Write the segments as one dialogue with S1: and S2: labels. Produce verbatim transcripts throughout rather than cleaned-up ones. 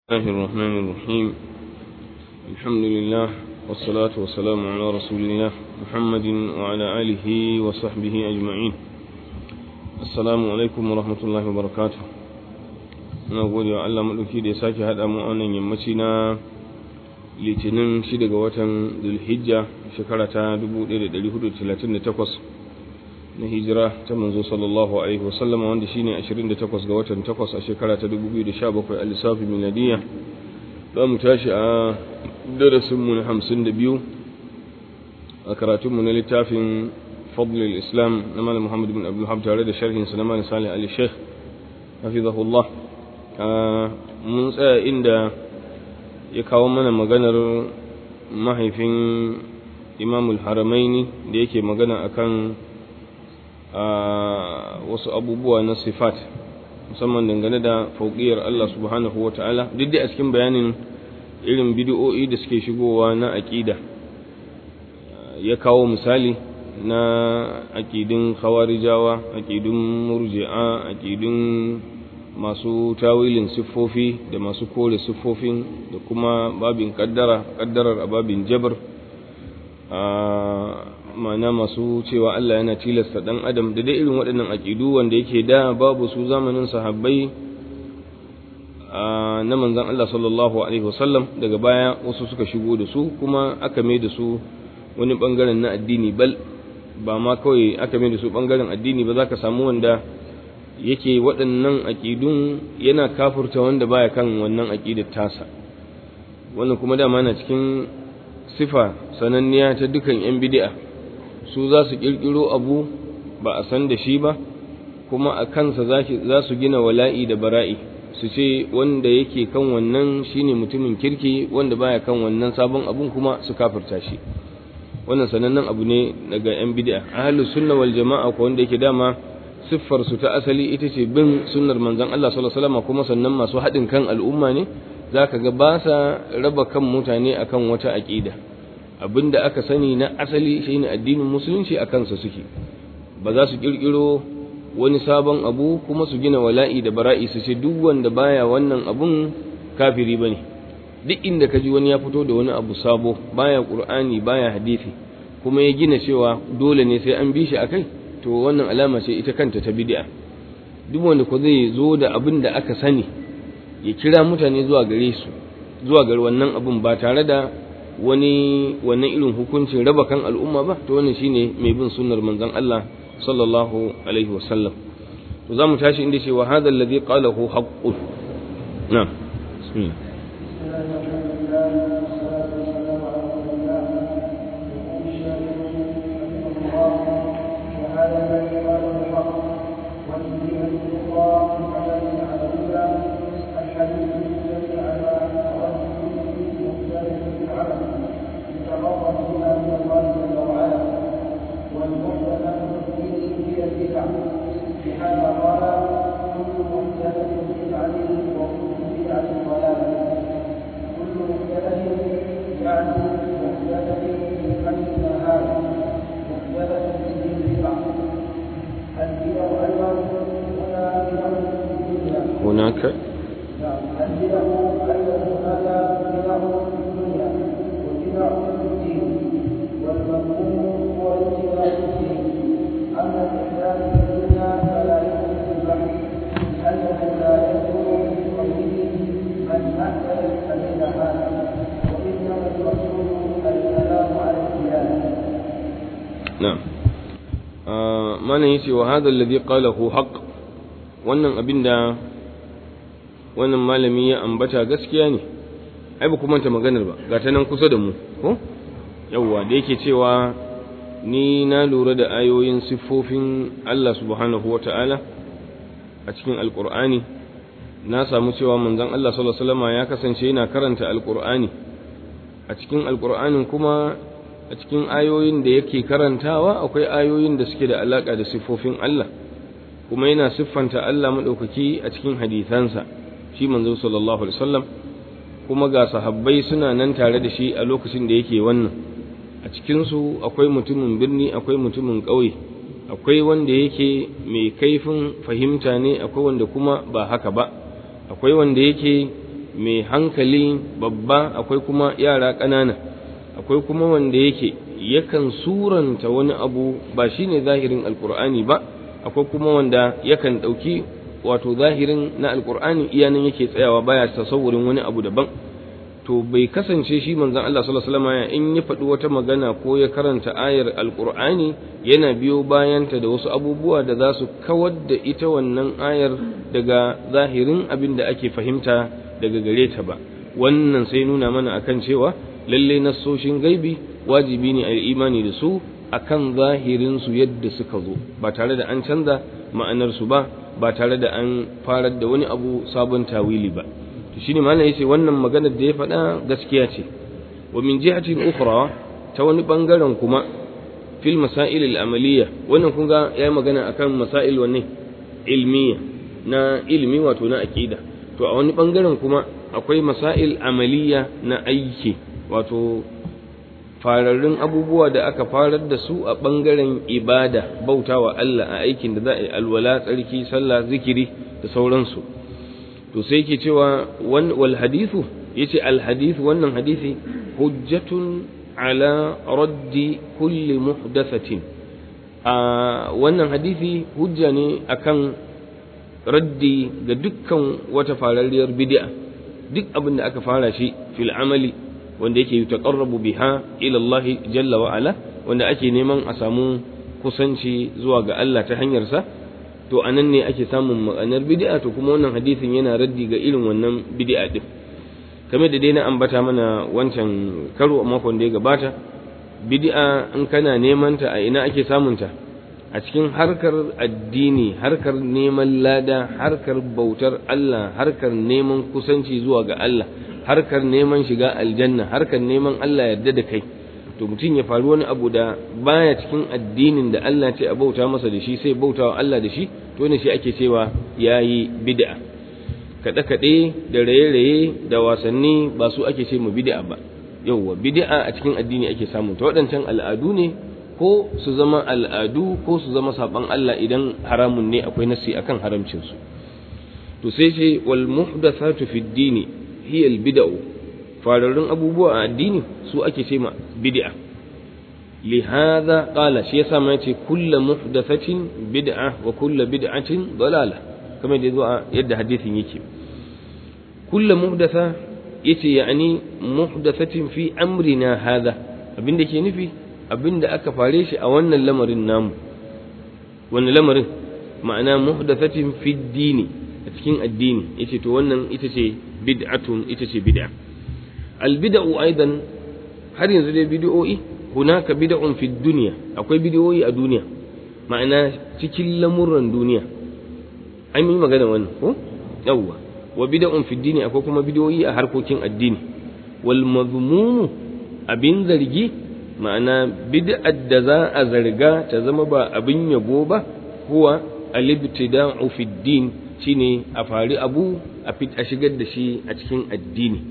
S1: الله الرحمن الرحيم. الحمد لله والصلاة والسلام على رسول الله محمد وعلى آله وصحبه أجمعين. السلام عليكم ورحمة الله وبركاته. نقول يا الله ملوكي دي ساكي هذا مؤمن يمتنا litinin shida ga watan Dhul-Hijja shekara ta dubu ɗaya da ɗari hudu da talatin da takwas na hijira ta manzo sallallahu alaihi wasallam, wanda shine ashirin da takwas ga watan takwas a shekara ta dubu biyu da sha bakwai a lissafin miladiya. Za mu tashi a darasin mu na hamsin da biyu a karatun mu na littafin Fadlul Islam na Malam Muhammad bin Abdul Wahhab tare da sharhin sa na Malam Salih al-Sheikh hafizahullah. Mun tsaya inda ya kawo mana maganar mahaifin Imamul Haramaini da yake magana akan wasu abubuwa na sifat, musamman dangane da fauqiyar Allah subhanahu wata'ala, duk da a cikin bayanin irin bid'o'i da suke shigowa na aqida. Ya kawo misali na aqidin khawarijawa, aqidin murji'a, aqidin masu tawilin siffofi da masu kore siffofin, da kuma babin kaddara kaddarar a babin jabr, a ma'ana masu cewa Allah yana tilasta dan adam, da dai irin waɗannan aqidu wanda yake da babu su zamanin sahabbai na manzon Allah sallallahu alaihi wasallam. Daga baya wasu suka shigo da su, kuma aka mai da su wani bangaren na addini, bal ba ma kawai aka mai da su bangaren addini ba, za ka samu wanda yake waɗannan aƙidun yana kafurta wanda baya kan wannan aƙidar tasa. Wannan kuma dama na cikin sifa sananniya ta dukan yan bid'a, su za su ƙirƙiro abu ba a san da shi ba, kuma a kansa za su gina wala'i da bara'i, su ce wanda yake kan wannan shine mutumin kirki, wanda baya kan wannan sabon abun kuma su kafurta shi. Wannan sanannen abu ne daga yan bid'a. Ahlus sunna wal jama'a ko wanda yake dama siffar su ta asali ita ce bin sunnar manzon Allah sallallahu alaihi wasallam, kuma sannan masu haɗin kan al'umma ne. Zaka ga ba sa raba kan mutane akan wata aqida. Abinda aka sani na asali shine addinin musulunci, a kansa suke. Ba za su kirkiro wani sabon abu kuma su gina wala'i da bara'i su ce duk wanda baya wannan abun kafiri bane. Duk inda ka ji wani ya fito da wani abu sabo, baya qur'ani baya hadisi, kuma ya gina cewa dole ne sai an bi shi akai, to wannan alama ce ita kanta ta bid'a. Duk wanda ko zai zo da abin da aka sani ya kira mutane zuwa gare su, zuwa ga wannan abin ba tare da wani wannan irin hukuncin raba kan al'umma ba, to wannan shine mai bin sunnar manzon Allah sallallahu alaihi wasallam. To zamu tashi inda cewa hadha alladhi qalahu haqqun. na'am bismillah. هناك نعم ما نيسي وهذا الذي قاله حق. wannan abinda wannan malami ya ambata gaskiya ne. Ai ba kuma ta maganar ba, ga ta nan kusa da mu ko yawa, da yake cewa ni na lura da ayoyin siffofin Allah subhanahu wata'ala a cikin alqur'ani. Na samu cewa manzon Allah sallallahu alaihi wasallam ya kasance yana karanta alqur'ani. A cikin alqur'anin kuma a cikin ayoyin da yake karantawa akwai ayoyin da suke da alaka da siffofin Allah, kuma yana siffanta Allah madaukaki a cikin hadisansa shi manzo sallallahu alaihi wasallam. Kuma ga sahabbai suna nan tare da shi a lokacin da yake wannan. A cikin su akwai mutumin birni, akwai mutumin ƙauye, akwai wanda yake mai kaifin fahimta ne, akwai wanda kuma ba haka ba, akwai wanda yake mai hankali babba, akwai kuma yara ƙanana, akwai kuma wanda yake yakan suranta wani abu ba shine zahirin alkur'ani ba, akwai kuma wanda yakan ɗauki wato zahirin na alkur'ani iyanan yake tsayawa baya tasawurin wani abu daban. To bai kasance shi manzon Allah sallallahu alaihi wasallam in ya faɗi wata magana ko ya karanta ayar alkur'ani yana biyo bayanta da wasu abubuwa da za su kawar da ita wannan ayar daga zahirin abin da ake fahimta daga gare ta ba. Wannan sai nuna mana akan cewa lalle nassoshin gaibi wajibi ne a yi imani da su akan zahirin su yadda suka zo, ba tare da an canza ma'anar su ba, ba tare da an farar da wani abu sabon tawili ba. To shine malam yace wannan maganar da ya faɗa gaskiya ce. Wa min jihatin ukhra, ta wani bangaren kuma fil masail al amaliyya, wannan kun ga yayi magana akan masail wanne ilmiya na ilmi wato na aqida. To a wani bangaren kuma akwai masail amaliyya na aiki, wato fararrun abubuwa da aka farar da su a bangaren ibada, bautawa Allah a aikin da za a yi alwala, tsarki, sallah, zikiri da sauransu. To sai yake cewa wal hadithu, yace al hadithu, wannan hadisi hujjatun ala raddi kulli muhdathatin. A wannan hadisi hujja ne akan raddi ga dukkan wata fararriyar bid'a, duk abin da aka fara shi fil amali wanda yake yutaqarrabu biha ila Allah jalla wa ala, wanda ake neman a samu kusanci zuwa ga Allah ta hanyar sa, to anan ne ake samun ma'anar bid'a. To kuma wannan hadisin yana raddi ga irin wannan bid'a din, kamar da dai na ambata mana wancan karo a makon da ya gabata. Bid'a in kana neman ta a ina ake samun ta? A cikin harkar addini, harkar neman lada, harkar bautar Allah, harkar neman kusanci zuwa ga Allah, harkar neman shiga aljanna, harkar neman Allah yarda da kai. To mutum ya faru wani abu da baya cikin addinin da Allah ce a bauta masa da shi, sai bautawa Allah da shi, to ne shi ake cewa yayi bid'a. Kaɗe kaɗe da raye-raye da wasanni ba su ake ce mu bid'a ba. Yauwa bid'a a cikin addini ake samun ta. Waɗancan al'adu ne, ko su zama al'adu ko su zama saban Allah idan haramun ne, akwai nasi akan haramcin su. To sai ce wal muhdathatu fid dini hiya al bid'u, fararrun abubuwa a addini su ake ce ma bid'a. Lihadha qala, shi yasa ma yace kullu muhdathatin bid'a wa kullu bid'atin dalala, kamar da zuwa yadda hadisin yake. Kullu muhdatha yace yani muhdathatin fi amrina hadha, abinda ke nufi abinda aka fare shi a wannan lamarin namu. Wannan lamarin ma'ana muhdathatin fi dini, a cikin addini, yace to wannan ita ce bid'atun, ita ce bid'a. Albid'u aidan, har yanzu dai bid'o'i, hunaka bid'un fi dunya, akwai bid'o'i a duniya, ma'ana cikin lamuran duniya. Ai mun magana wannan ko? Yawwa. Wa bid'un fi dini, akwai kuma bid'o'i a harkokin addini. Wal madhmum, abin zargi, ma'ana bid'ar da za a zarga ta zama ba abin yabo ba, huwa al-ibtida'u fi din, shine a fari abu a fit a shigar da shi a cikin addini.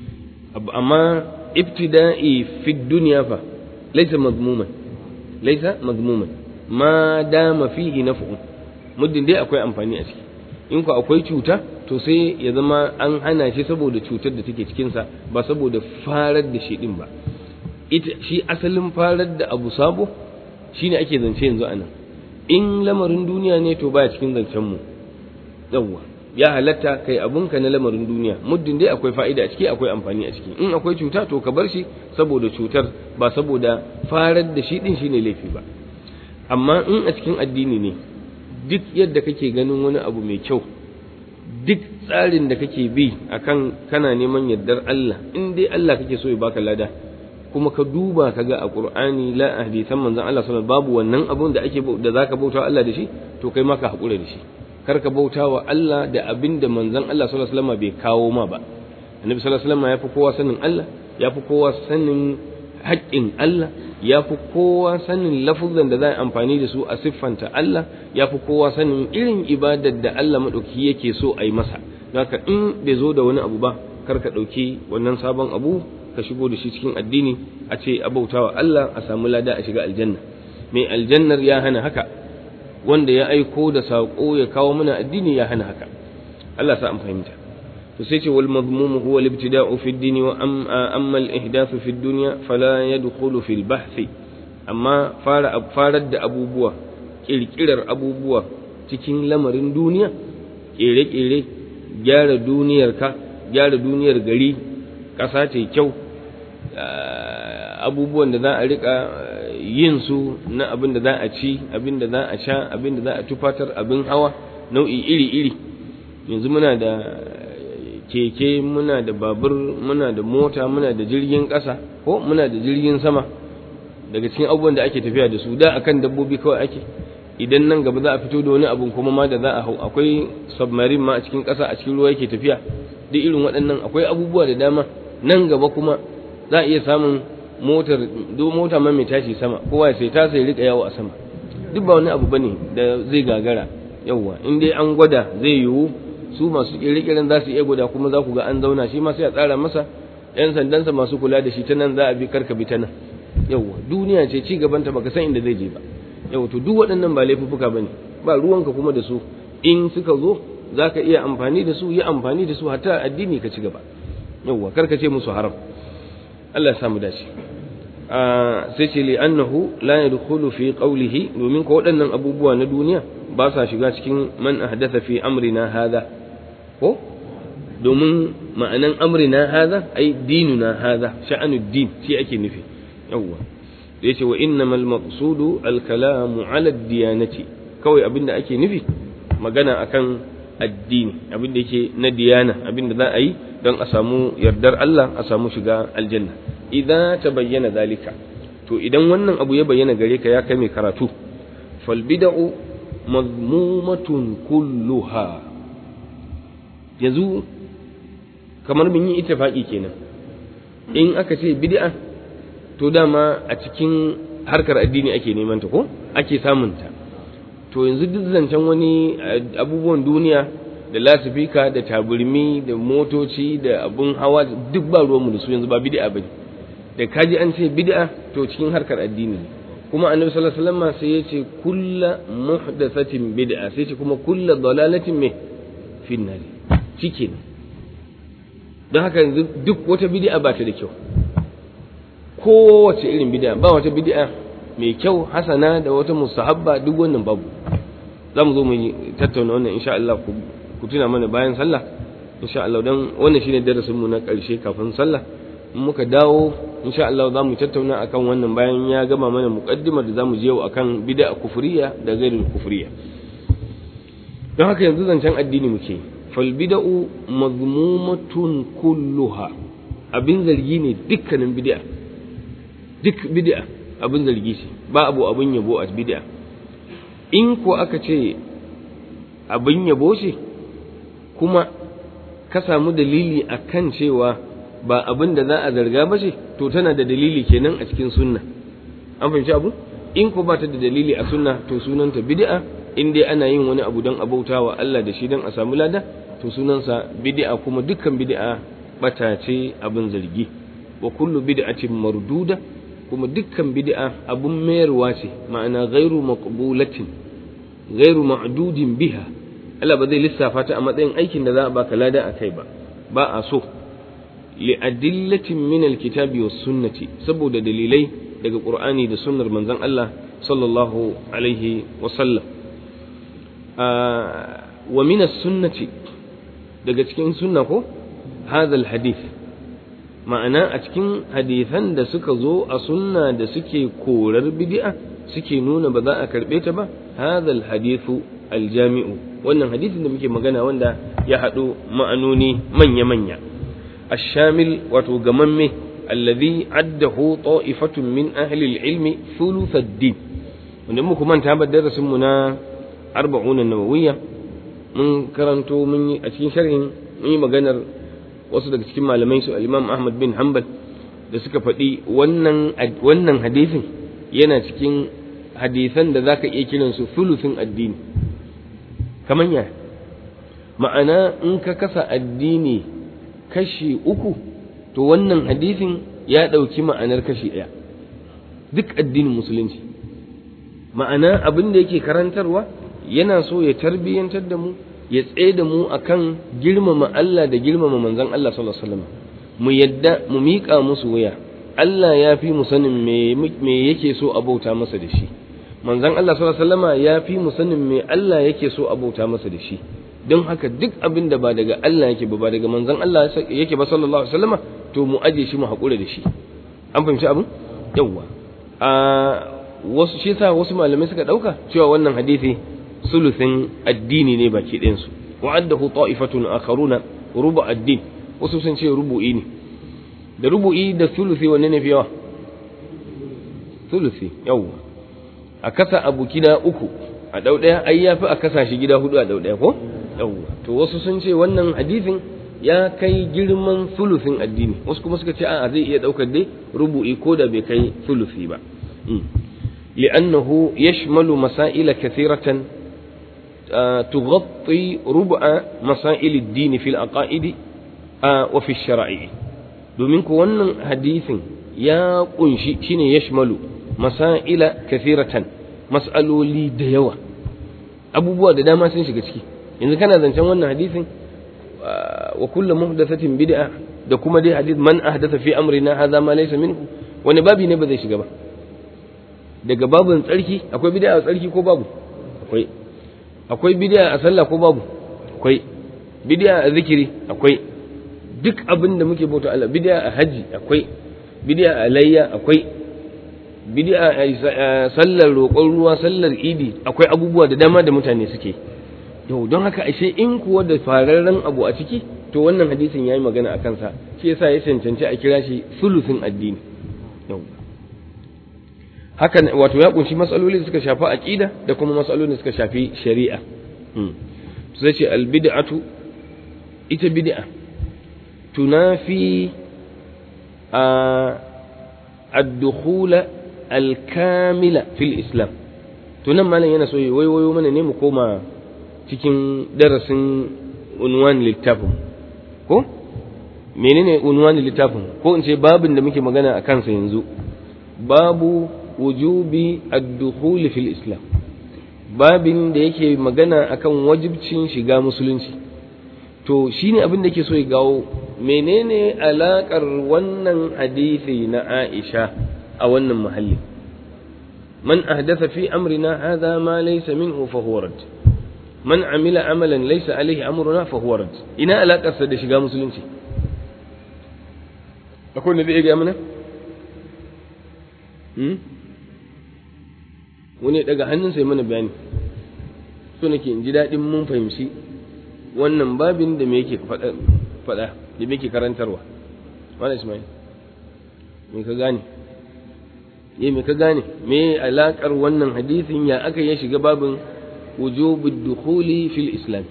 S1: Amma ibtida'i fi dunya fa laysa madmuman, laysa madmuman ma dama fihi naf'un, muddin dai akwai amfani a ciki. In ko akwai cuta, to sai ya zama an hana shi saboda cutar da take cikin sa, ba saboda farar da shi din ba. Ita shi asalin farar da abu sabo shine ake zance yanzu anan. In lamarin duniya ne to baya cikin zancen mu. Yawwa, ya halatta kai abunka na lamarin duniya, muddin dai akwai fa'ida a ciki, akwai amfani a ciki. In akwai cuta to ka bar shi saboda cutar, ba saboda farar da shi din shine laifi ba. Amma in a cikin addini ne, duk yadda kake ganin wani abu mai kyau, duk tsarin da kake bi akan kana neman yardar Allah, in dai Allah kake so ya baka lada, kuma ka duba kaga a Qur'ani la hadisan manzon Allah sallallahu alaihi wasallam babu wannan abun da ake da zaka bauta Allah da shi, to kai ma ka hakura da shi. Kar ka bauta wa Allah da abin da manzon Allah sallallahu alaihi wasallam bai kawo ma ba. Annabi sallallahu alaihi wasallam ya fi kowa sanin Allah, ya fi kowa sanin haƙƙin Allah, ya fi kowa sanin lafuzan da za a amfani da su a siffanta Allah, ya fi kowa sanin irin ibadar da Allah maɗauki yake so a yi masa. Haka in bai zo da wani abu ba, kar ka ɗauki wannan sabon abu ka shigo da shi cikin addini, a ce a bautawa Allah a samu lada a shiga aljanna. Mai aljannar ya hana haka, wanda ya aiko da saƙo ya kawo mana addini ya hana haka. Allah sa an fahimta. to sai ce wal madmum huwa al-ibtida'u fi ad-din wa amma al-ihdath fi ad-dunya fala yadkhulu fi al-bahth amma fara farar da abubuwa kirkirar abubuwa cikin lamarin duniya kere-kere gyara duniyarka gyara duniyar gari ƙasa ce kyau abubuwan da za a rika yin su na abin da za a ci abin da za a sha abin da za a tufatar abin hawa nau'i iri-iri yanzu muna da keke muna da babur muna da mota muna da jirgin ƙasa ko muna da jirgin sama daga cikin abubuwan da ake tafiya da su da akan dabbobi kawai ake idan nan gaba za a fito da wani abun kuma ma da za a hau akwai submarine ma a cikin ƙasa a cikin ruwa yake tafiya duk irin waɗannan akwai abubuwa da dama nan gaba kuma za a iya samun motar do mota ma mai tashi sama kowa sai ta sai rika yawo a sama duk ba wani abu bane da zai gagara yawwa in dai an gwada zai yiwu su masu kirkirin za su iya gwada kuma za ku ga an zauna shi ma sai a tsara masa yan sandansa masu kula da shi ta nan za a bi karka bi ta nan yawwa duniya ce ci gaban ta baka san inda zai je ba yawwa to duk waɗannan ba laifuffuka bane ba ruwanka kuma da su in suka zo zaka iya amfani da su yi amfani da su hatta addini ka ci gaba yawwa karka ce musu haram Allah ya samu dace sai ce li annahu la yadkhulu fi qawlihi domin ko waɗannan abubuwa na duniya ba sa shiga cikin man ahdatha fi amrina hadha ko domin ma'anan amrina hadha ai dinuna hadha sha'anud din shi ake nufi yawwa da yace wa innamal maqsudu al kalamu ala ad diyanati kawai abinda ake nufi magana akan addini abinda yake na diyana abinda za a yi don a samu yardar Allah a samu shiga aljanna idan ta bayyana zalika to idan wannan abu ya bayyana gare ka ya kai mai karatu fal bid'u mazmumatun kulluha yanzu kamar mun yi ittifaki kenan in aka ce bid'a to dama a cikin harkar addini ake neman ta ko ake samun ta to yanzu duk zancen wani abubuwan duniya da lasifika da taburmi da motoci da abun hawa duk ba ruwanmu da su yanzu ba bid'a bane da kaji an ce bid'a to cikin harkar addini kuma annabi sallallahu alaihi wasallam sai ya ce kullu muhdathatin bid'a sai ce kuma kullu dalalatin me finnari cikin don haka yanzu duk wata bid'a ba ta da kyau kowace irin bid'a ba wata bid'a mai kyau hasana da wata mustahabba duk wannan babu za mu zo mu tattauna wannan insha Allah ku tuna mana bayan sallah insha Allah dan wannan shine darasin mu na ƙarshe kafin sallah in muka dawo insha Allah za mu tattauna akan wannan bayan ya gama mana muqaddimar da zamu je yau akan bid'a kufriya da ghairul kufriya don haka yanzu zancen addini muke fal bid'u mazmumatun kulluha abin zargi ne dukkanin bid'a duk bid'a abin zargi ce ba abu abin yabo a bid'a in ko aka ce abin yabo ce kuma ka samu dalili akan cewa ba abin da za a zarga ba ce to tana da dalili kenan a cikin sunna an fahimci abu in ko ba ta da dalili a sunna to sunanta bid'a in dai ana yin wani abu don abautawa Allah da shi don a samu lada to sunansa bid'a kuma dukkan bid'a bata ce abin zargi wa kullu bid'atin marduda kuma dukkan bid'a abun mayarwa ce ma'ana ghairu maqbulatin ghairu ma'dudin biha Allah ba zai lissafa ta a matsayin aikin da za a baka lada akai ba ba a so li adillatin min alkitabi was sunnati saboda dalilai daga qur'ani da sunnar manzon Allah sallallahu alaihi wa sallam wa min as-sunnati daga cikin sunna ko hadha alhadith ma'ana a cikin hadisan da suka zo a sunna da suke korar bid'a suke nuna ba za a karbe ta ba hadha alhadithu aljami'u wannan hadisin da muke magana wanda ya hado ma'anoni manya manya ash-shamil wato gamamme alladhi addahu ta'ifatun min ahli al-ilmi thuluth ad-din wanda muku manta ba darasin mu na arba'un an-nawawiyya mun karanto mun yi a cikin sharhin mun yi maganar wasu daga cikin malamai su al-Imam Ahmad bin Hanbal da suka faɗi wannan wannan hadisin yana cikin hadisan da zaka iya kiran su thuluthin addini kaman ya ma'ana in ka kasa addini kashi uku to wannan hadisin ya ɗauki ma'anar kashi ɗaya duk addinin musulunci ma'ana abin da yake karantarwa yana so ya tarbiyyantar da mu ya tsaye da mu akan girmama Allah da girmama manzon Allah sallallahu alaihi wasallam mu yadda mu miƙa musu wuya. Allah ya fi mu sanin me me yake so a bauta masa da shi, manzon Allah sallallahu alaihi wasallam ya fi mu sanin me Allah yake so a bauta masa da shi. Don haka duk abin da ba daga Allah yake ba ba daga manzon Allah yake ba sallallahu alaihi wasallam to mu aje shi mu haƙura da shi. An fahimci abin? Yawwa. A wasu shi sa wasu malamai suka dauka cewa wannan hadisi sulusin addini ne baki ɗayan su. Wa'addahu ta'ifatun akharuna rubu ad-din. Wasu sun ce rubu'i ne. Da rubu'i da sulusi wanne ne fi yawa? Sulusi. Yawwa. A kasa abu gida uku a dau daya ai yafi a kasa shi gida hudu a dau daya ko? Yawwa. To wasu sun ce wannan hadisin ya kai girman sulusin addini, wasu kuma suka ce a'a zai iya daukar dai rubu'i ko da bai kai sulusi ba. li'annahu yashmalu masaila kathiratan tughatti rub'a masail ad-din fi al-aqaid wa fi ash-shara'i. Domin ko wannan hadisin ya kunshi shine yashmalu masaila kathiratan, mas'aloli da yawa, abubuwa da dama sun shiga ciki. Yanzu kana zancen wannan hadisin wa kullu muhdathatin bid'a da kuma dai hadith man ahdatha fi amrina hadha ma laysa minhu, wani babi ne ba zai shiga ba? Daga babin tsarki akwai bid'a a tsarki ko babu? Akwai. Akwai bid'a a sallah ko babu? Akwai. Bid'a a zikiri akwai. Duk abin da muke bauta Allah, bid'a a haji akwai, bid'a a layya akwai, bid'a a sallar roƙon ruwa, sallar idi, akwai abubuwa da dama da mutane suke. Yau don haka ashe in kuwa da fararren abu a ciki, to wannan hadisin yayi magana a kansa, shi yasa ya cancanci a kira shi sulusin addini. Yau haka wato ya kunshi matsaloli da suka shafi aqida da kuma matsaloli da suka shafi shari'a. hmm sai ce al bid'atu, ita bid'a tunafi a ad-dukhul al-kamila fil islam. to nan malam yana so yi waiwayo mana ne mu koma cikin darasin unwan littafin ko menene unwan littafin, ko in ce babin da muke magana a kansa yanzu, babu wujubi ad-dukhul fil islam, babin da yake magana akan wajibcin shiga musulunci. to shine abin da yake so ya gawo, menene alakar wannan hadisi na Aisha a wannan mahalli? man ahdatha fi amrina hadha ma laysa minhu fa huwa rad, man amila amalan laysa alayhi amruna fa huwa rad. ina alakar sa da shiga musulunci? akwai ne zai ga mana? hmm wani daga hannun sai mana bayani, so nake in ji dadin mun fahimci wannan babin da me yake faɗa faɗa da me yake karantarwa. Wala Ismail, me ka gane? eh me ka gane me alakar wannan hadisin, ya aka ya shiga babin wujubud dukhuli fil islam?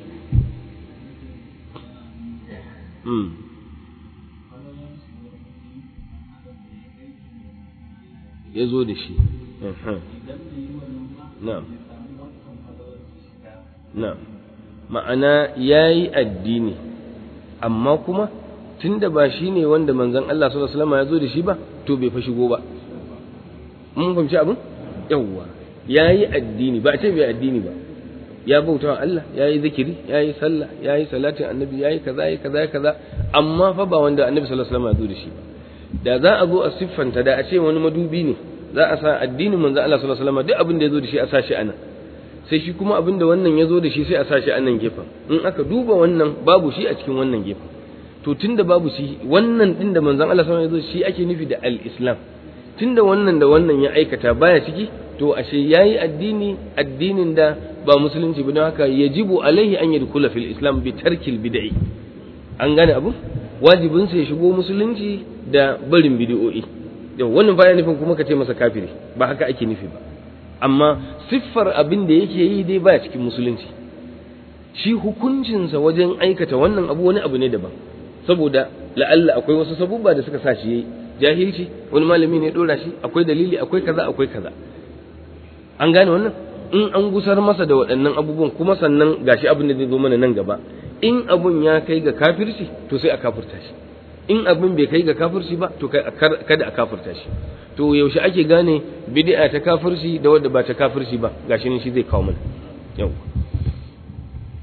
S1: hmm yazo da shi. na'am na'am ma'ana yayi addini, amma kuma tunda ba shine wanda manzon Allah sallallahu alaihi wasallam ya zo da shi ba, to bai fa shigo ba. mun fahimci abin? yawwa, yayi addini, ba a ce bai addini ba, ya bauta wa Allah, yayi zikiri, yayi sallah, yayi salatin annabi, yayi kaza yayi kaza kaza, amma fa ba wanda annabi sallallahu alaihi wasallam ya zo da shi ba. da za a zo a siffanta, da a ce wani madubi ne, za a sa addinin manzon Allah sallallahu alaihi wasallam duk abin da ya zo da shi a sa shi anan, sai shi kuma abin da wannan ya zo da shi sai a sa shi anan gefen. in aka duba wannan babu shi a cikin wannan gefen, to tunda babu shi, wannan din da manzon Allah sallallahu alaihi wasallam ya zo shi ake nufi da al-islam. tunda wannan da wannan ya aikata baya ciki, to ashe yayi addini, addinin da ba musulunci ba, don haka yajibu alaihi an yadkhula fil islam bi tarkil bid'i. an gane abu, wajibin sa ya shigo musulunci da barin bid'o'i. yau wannan baya nufin kuma ka ce masa kafiri, ba haka ake nufi ba, amma siffar abin da yake yi dai baya cikin musulunci. shi hukuncinsa wajen aikata wannan abu wani abu ne daban, saboda la'alla akwai wasu sabubba da suka sa shi yayi, jahilci, wani malami ne dora shi, akwai dalili, akwai kaza akwai kaza. an gane wannan? in an gusar masa da waɗannan abubuwan, kuma sannan gashi abin da zai zo mana nan gaba, in abun ya kai ga kafirci to sai a kafirta shi, in abin bai kai ga kafirci ba to kada a kafirta shi. to yaushe ake gane bid'a ta kafirci da wadda ba ta kafirci ba? gashi ne shi zai kawo mana. yau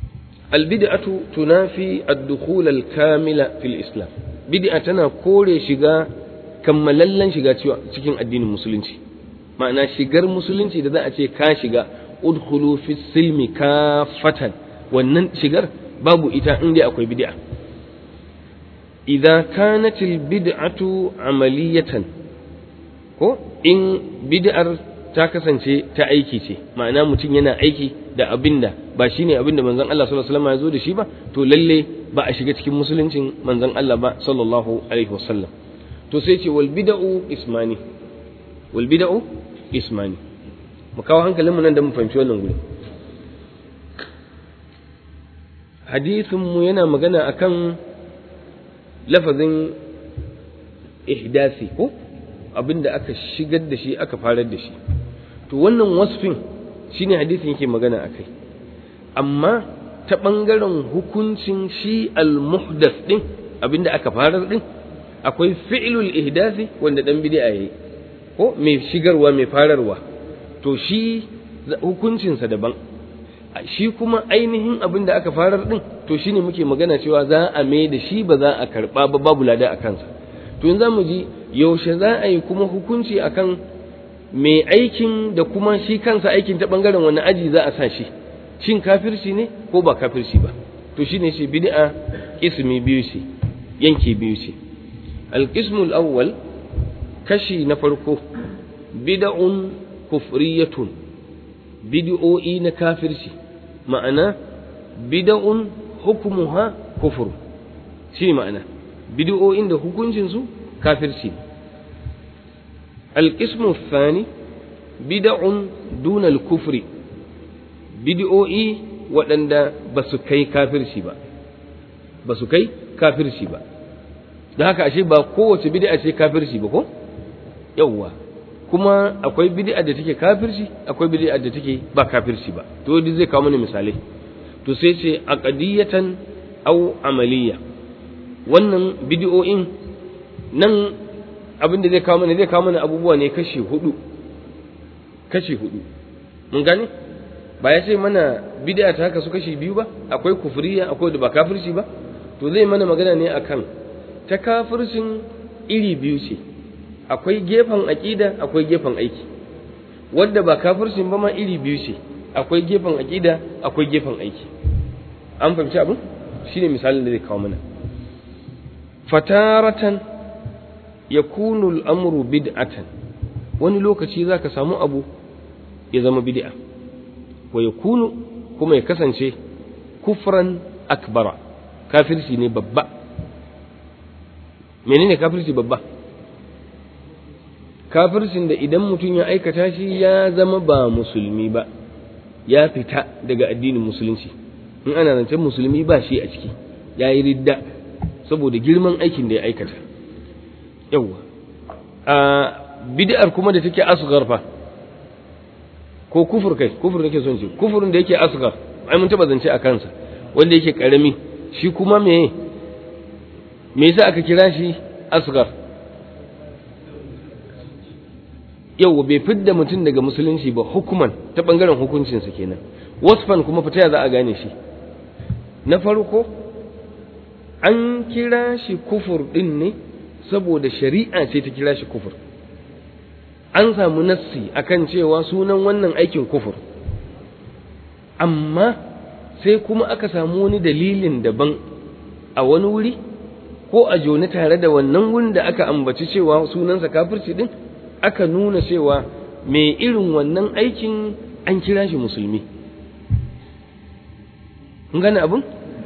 S1: albid'atu tunafi ad-dukhul al-kamila fil islam bid'a tana kore shiga kammalallen shiga cikin addinin musulunci ma'ana shigar musulunci da za a ce ka shiga udkhulu fi silmi kafatan wannan shigar babu ita inda akwai bid'a idza kanat al-bid'atu amaliyatan ko in bid'ar ta kasance ta aiki ce ma'ana mutum yana aiki da abinda ba shine abinda manzon Allah sallallahu alaihi wasallam ya zo da shi ba to lalle ba a shiga cikin musuluncin manzon Allah ba sallallahu alaihi wasallam to sai ce wal bid'u ismani wal bid'u ismani mu kawo hankalin mu nan da mu fahimci wannan guri hadisin mu yana magana akan lafazin ihdasi ko abinda aka shigar da shi aka farar da shi to wannan wasfin shine hadisin yake magana akai amma ta bangaren hukuncin shi al-muhdath din abinda aka farar din akwai fi'lul ihdasi wanda dan bid'a yayi ko mai shigarwa mai fararwa to shi hukuncin sa daban shi kuma ainihin abinda aka farar din to shine muke magana cewa za a mai da shi ba za a karba ba babu lada a kansa to yanzu zamu ji yaushe za a yi kuma hukunci akan mai aikin da kuma shi kansa aikin ta bangaren wani aji za a sa shi shin kafirci ne ko ba kafirci ba to shine shi bid'a ismi biyu ce yanki biyu ce al-qismu al-awwal kashi na farko bid'un kufriyatun bid'o'i na kafirci ma'ana bid'un hukmuha kufur shi ma'ana bid'o'in da hukuncin su kafirci القسم الثاني بدع دون الكفر بدعوئي waɗanda ba su kai kafirci ba ba su kai kafirci ba da haka ashe ba kowace bid'a ce kafirci ba ko yawwa kuma akwai bid'a da take kafirci akwai bid'a da take ba kafirci ba to duk zai kawo mana misalai to sai ce aqdiyatan aw amaliya wannan bid'o'in nan abin da zai kawo mana zai kawo mana abubuwa ne kashi hudu kashi hudu mun gane ba ya ce mana bid'a ta haka su kashi biyu ba akwai kufriya akwai da ba kafirci ba to zai mana magana ne akan ta kafircin iri biyu ce akwai gefen aqida akwai gefen aiki wanda ba kafircin ba ma iri biyu ce akwai gefen aqida akwai gefen aiki an fahimci abin shine misalin da zai kawo mana fataratan yakunu al'amru bid'atan wani lokaci zaka samu abu ya zama bid'a wa yakunu kuma ya kasance kufran akbara kafirci ne babba menene kafirci babba kafircin da idan mutum ya aikata shi ya zama ba musulmi ba ya fita daga addinin musulunci in ana zancen musulmi ba shi a ciki ya yi ridda saboda girman aikin da ya aikata yawwa a bid'ar kuma da take asghar fa ko kufur kai kufur nake son ce kufurin da yake asghar ai mun taba zance a kansa wanda yake karami shi kuma me me yasa aka kira shi asghar yawwa bai fidda mutum daga musulunci ba hukuman ta bangaren hukuncinsa kenan wasfan kuma fita ya za a gane shi na farko an kira shi kufur din ne saboda shari'a ce ta kira shi kufur an samu nassi akan cewa sunan wannan aikin kufur amma sai kuma aka samu wani dalilin daban a wani wuri ko a jone tare da wannan wurin da aka ambaci cewa sunansa kafirci din aka nuna cewa mai irin wannan aikin an kira shi musulmi kun gane abin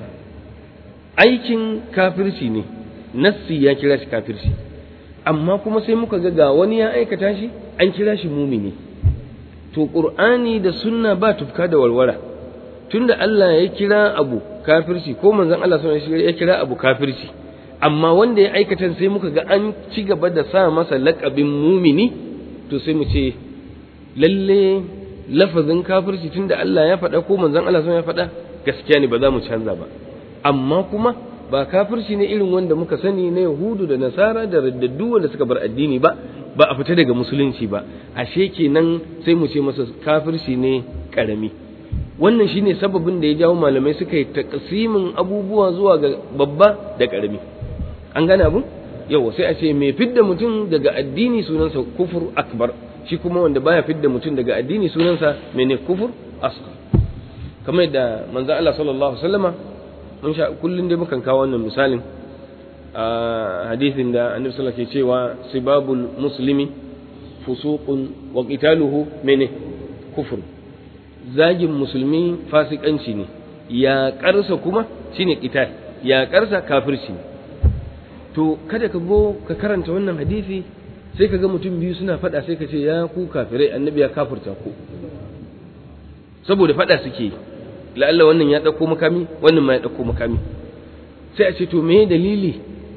S1: aikin kafirci ne nassi ya kira shi kafirci amma kuma sai muka ga ga wani ya aikata shi an kira shi mumini to qur'ani da sunna ba tufka da walwala tunda Allah ya kira abu kafirci ko manzon Allah sallallahu alaihi wasallam ya kira abu kafirci amma wanda ya aikata sai muka ga an ci gaba da sa masa laqabin mumini to sai mu ce lalle lafazin kafirci tunda Allah ya faɗa ko manzon Allah sallallahu alaihi wasallam ya faɗa gaskiya ne ba za mu canza ba amma kuma ba kafirci ne irin wanda muka sani na Yahudu da Nasara da raddaddu wanda suka bar addini ba ba a fita daga musulunci ba ashe kenan sai mu ce masa kafirci ne karami wannan shine sababin da ya jawo malamai suka yi taqsimin abubuwa zuwa ga babba da karami an gane abun yau sai a ce mai fidda mutum daga addini sunansa kufur akbar shi kuma wanda baya fidda mutum daga addini sunansa mene kufur asghar kamar da manzo Allah sallallahu alaihi wasallama mun sha kullun dai mukan kawo wannan misalin a hadisin da annabi sallallahu alaihi wasallam ke cewa sibabul muslimi fusuqun wa qitaluhu mene kufur zagin musulmi fasikanci ne ya karsa kuma shine qital ya karsa kafirci ne to kada ka go ka karanta wannan hadisi sai ka ga mutum biyu suna fada sai ka ce ya ku kafirai annabi ya kafirta ku saboda fada suke la'alla wannan ya dauko makami wannan ma ya dauko makami sai a ce to me dalili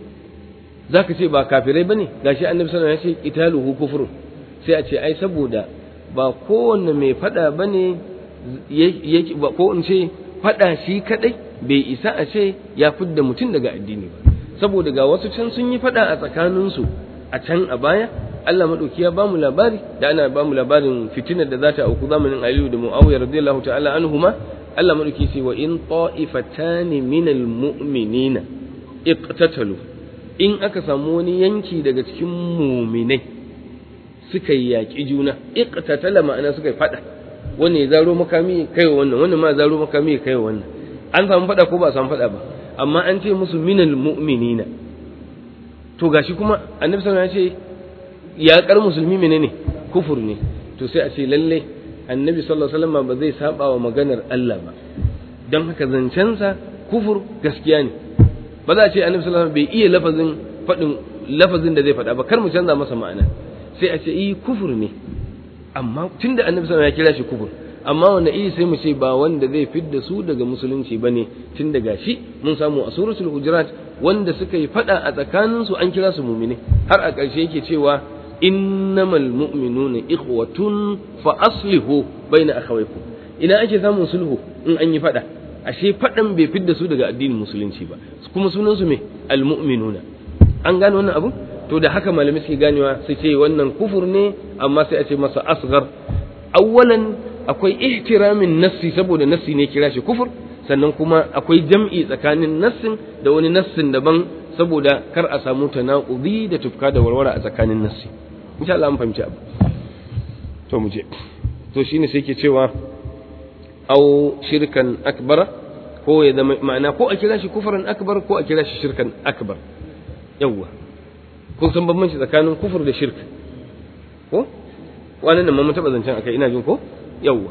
S1: zaka ce ba kafirai bane gashi annabi sallallahu alaihi wasallam ya ce qitaluhu kufrun sai a ce ai saboda ba kowanne mai fada bane yake ba ko in ce fada shi kadai bai isa a ce ya fidda mutum daga addini ba saboda ga wasu can sun yi fada a tsakaninsu a can a baya Allah madauki ya bamu labari da ana bamu labarin fitinar da za ta auku zamanin Aliyu da Muawiya radiyallahu ta'ala anhuma Allah madauki ce wa in ta'ifatan minal mu'minina iqtatalu in aka samu wani yanki daga cikin mu'minai suka yi yaki juna iqtatala ma'ana suka yi fada wannan ya zaro makami kai wannan wannan ma zaro makami kai wannan an samu fada ko ba samu fada ba amma an ce musu minal mu'minina to gashi kuma annabi sallallahu alaihi wasallam ya ce ya kar musulmi menene kufur ne to sai a ce lalle annabi sallallahu alaihi wasallam ba zai saba wa maganar Allah ba don haka zancensa kufur gaskiya ne ba za a ce annabi sallallahu alaihi wasallam bai iya lafazin fadin lafazin da zai fada ba kar mu canza masa ma'ana sai a ce eh kufur ne amma tunda annabi sallallahu alaihi wasallam ya kira shi kufur amma wanda iri sai mu ce ba wanda zai fidda su daga musulunci bane tun daga shi mun samu a suratul hujurat wanda suka yi fada a tsakanin su an kira su mu'mini har a ƙarshe yake cewa innamal mu'minuna ikhwatun fa aslihu baina akhawaykum ina ake samun sulhu in an yi fada ashe fadan bai fidda su daga addinin musulunci ba kuma sunan su me almu'minuna an gane wannan abu to da haka malamai suke ganewa sai ce wannan kufur ne amma sai a ce masa asghar awwalan akwai ihtiramin nassi saboda nassi ne kira shi kufur sannan kuma akwai jam'i tsakanin nassin da wani nassin daban saboda kar a samu tanaqudi da tufka da warwara a tsakanin nassi insha Allah mun fahimci abu to mu je to shine sai ke cewa au shirkan akbar ko ya zama ma'ana ko a kira shi kufran akbar ko a kira shi shirkan akbar yawa kun san bambanci tsakanin kufur da shirk ko wannan nan mun taba zancen akai ina jin ko yawwa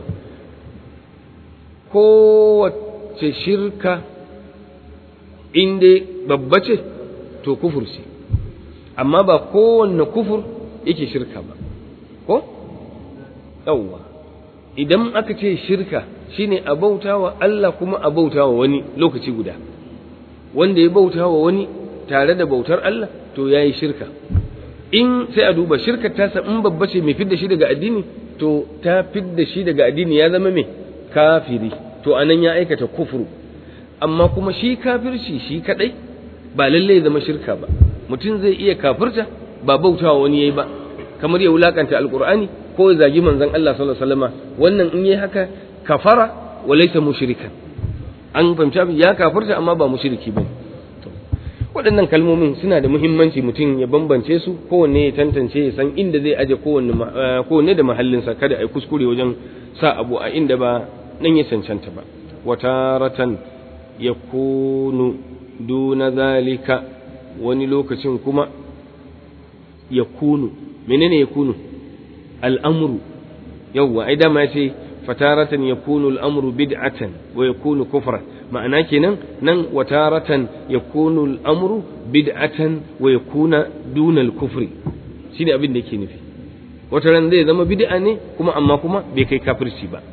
S1: kowace shirka inda babba ce to kufur ce amma ba kowanne kufur yake shirka ba ko yawwa idan aka ce shirka shine a bautawa Allah kuma a bautawa wani lokaci guda wanda ya bautawa wani tare da bautar Allah to yayi shirka in sai a duba shirkar tasa in babba ce mai fidda shi daga addini to ta fidda shi daga addini ya zama mai kafiri to anan ya aikata kufuru amma kuma shi kafirci shi kadai ba lalle zama shirka ba mutum zai iya kafirta ba bautawa wani yayi ba kamar ya wulakanta alqur'ani ko ya zagi manzon Allah sallallahu alaihi wasallam wannan in yayi haka kafara wa laysa mushrikan an fahimci ya kafirta amma ba mushriki bane waɗannan kalmomin suna da muhimmanci mutum ya bambance su kowanne ya tantance ya san inda zai aje kowanne kowanne da mahallinsa kada a yi kuskure wajen sa abu a inda ba nan ya cancanta ba wataratan yakunu duna zalika wani lokacin kuma yakunu menene yakunu al'amru yawwa ai dama yace fataratan yakunu al'amru bid'atan wa yakunu kufran ma'ana kenan nan wataratan yakunu al'amru bid'atan wa yakuna duna al-kufri shine abin da yake nufi wataran zai zama bid'a ne kuma amma kuma bai kai kafirci ba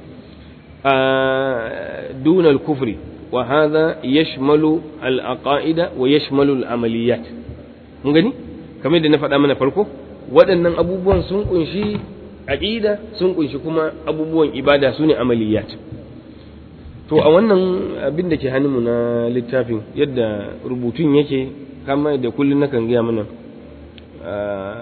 S1: duna al-kufri wa hadha yashmalu al-aqaida wa yashmalu al-amaliyat mun gani kamar da na faɗa mana farko waɗannan abubuwan sun kunshi aqida sun kunshi kuma abubuwan ibada sune amaliyat to a wannan abin da ke hannunmu na littafin yadda rubutun yake kama da kullun nakan gaya mana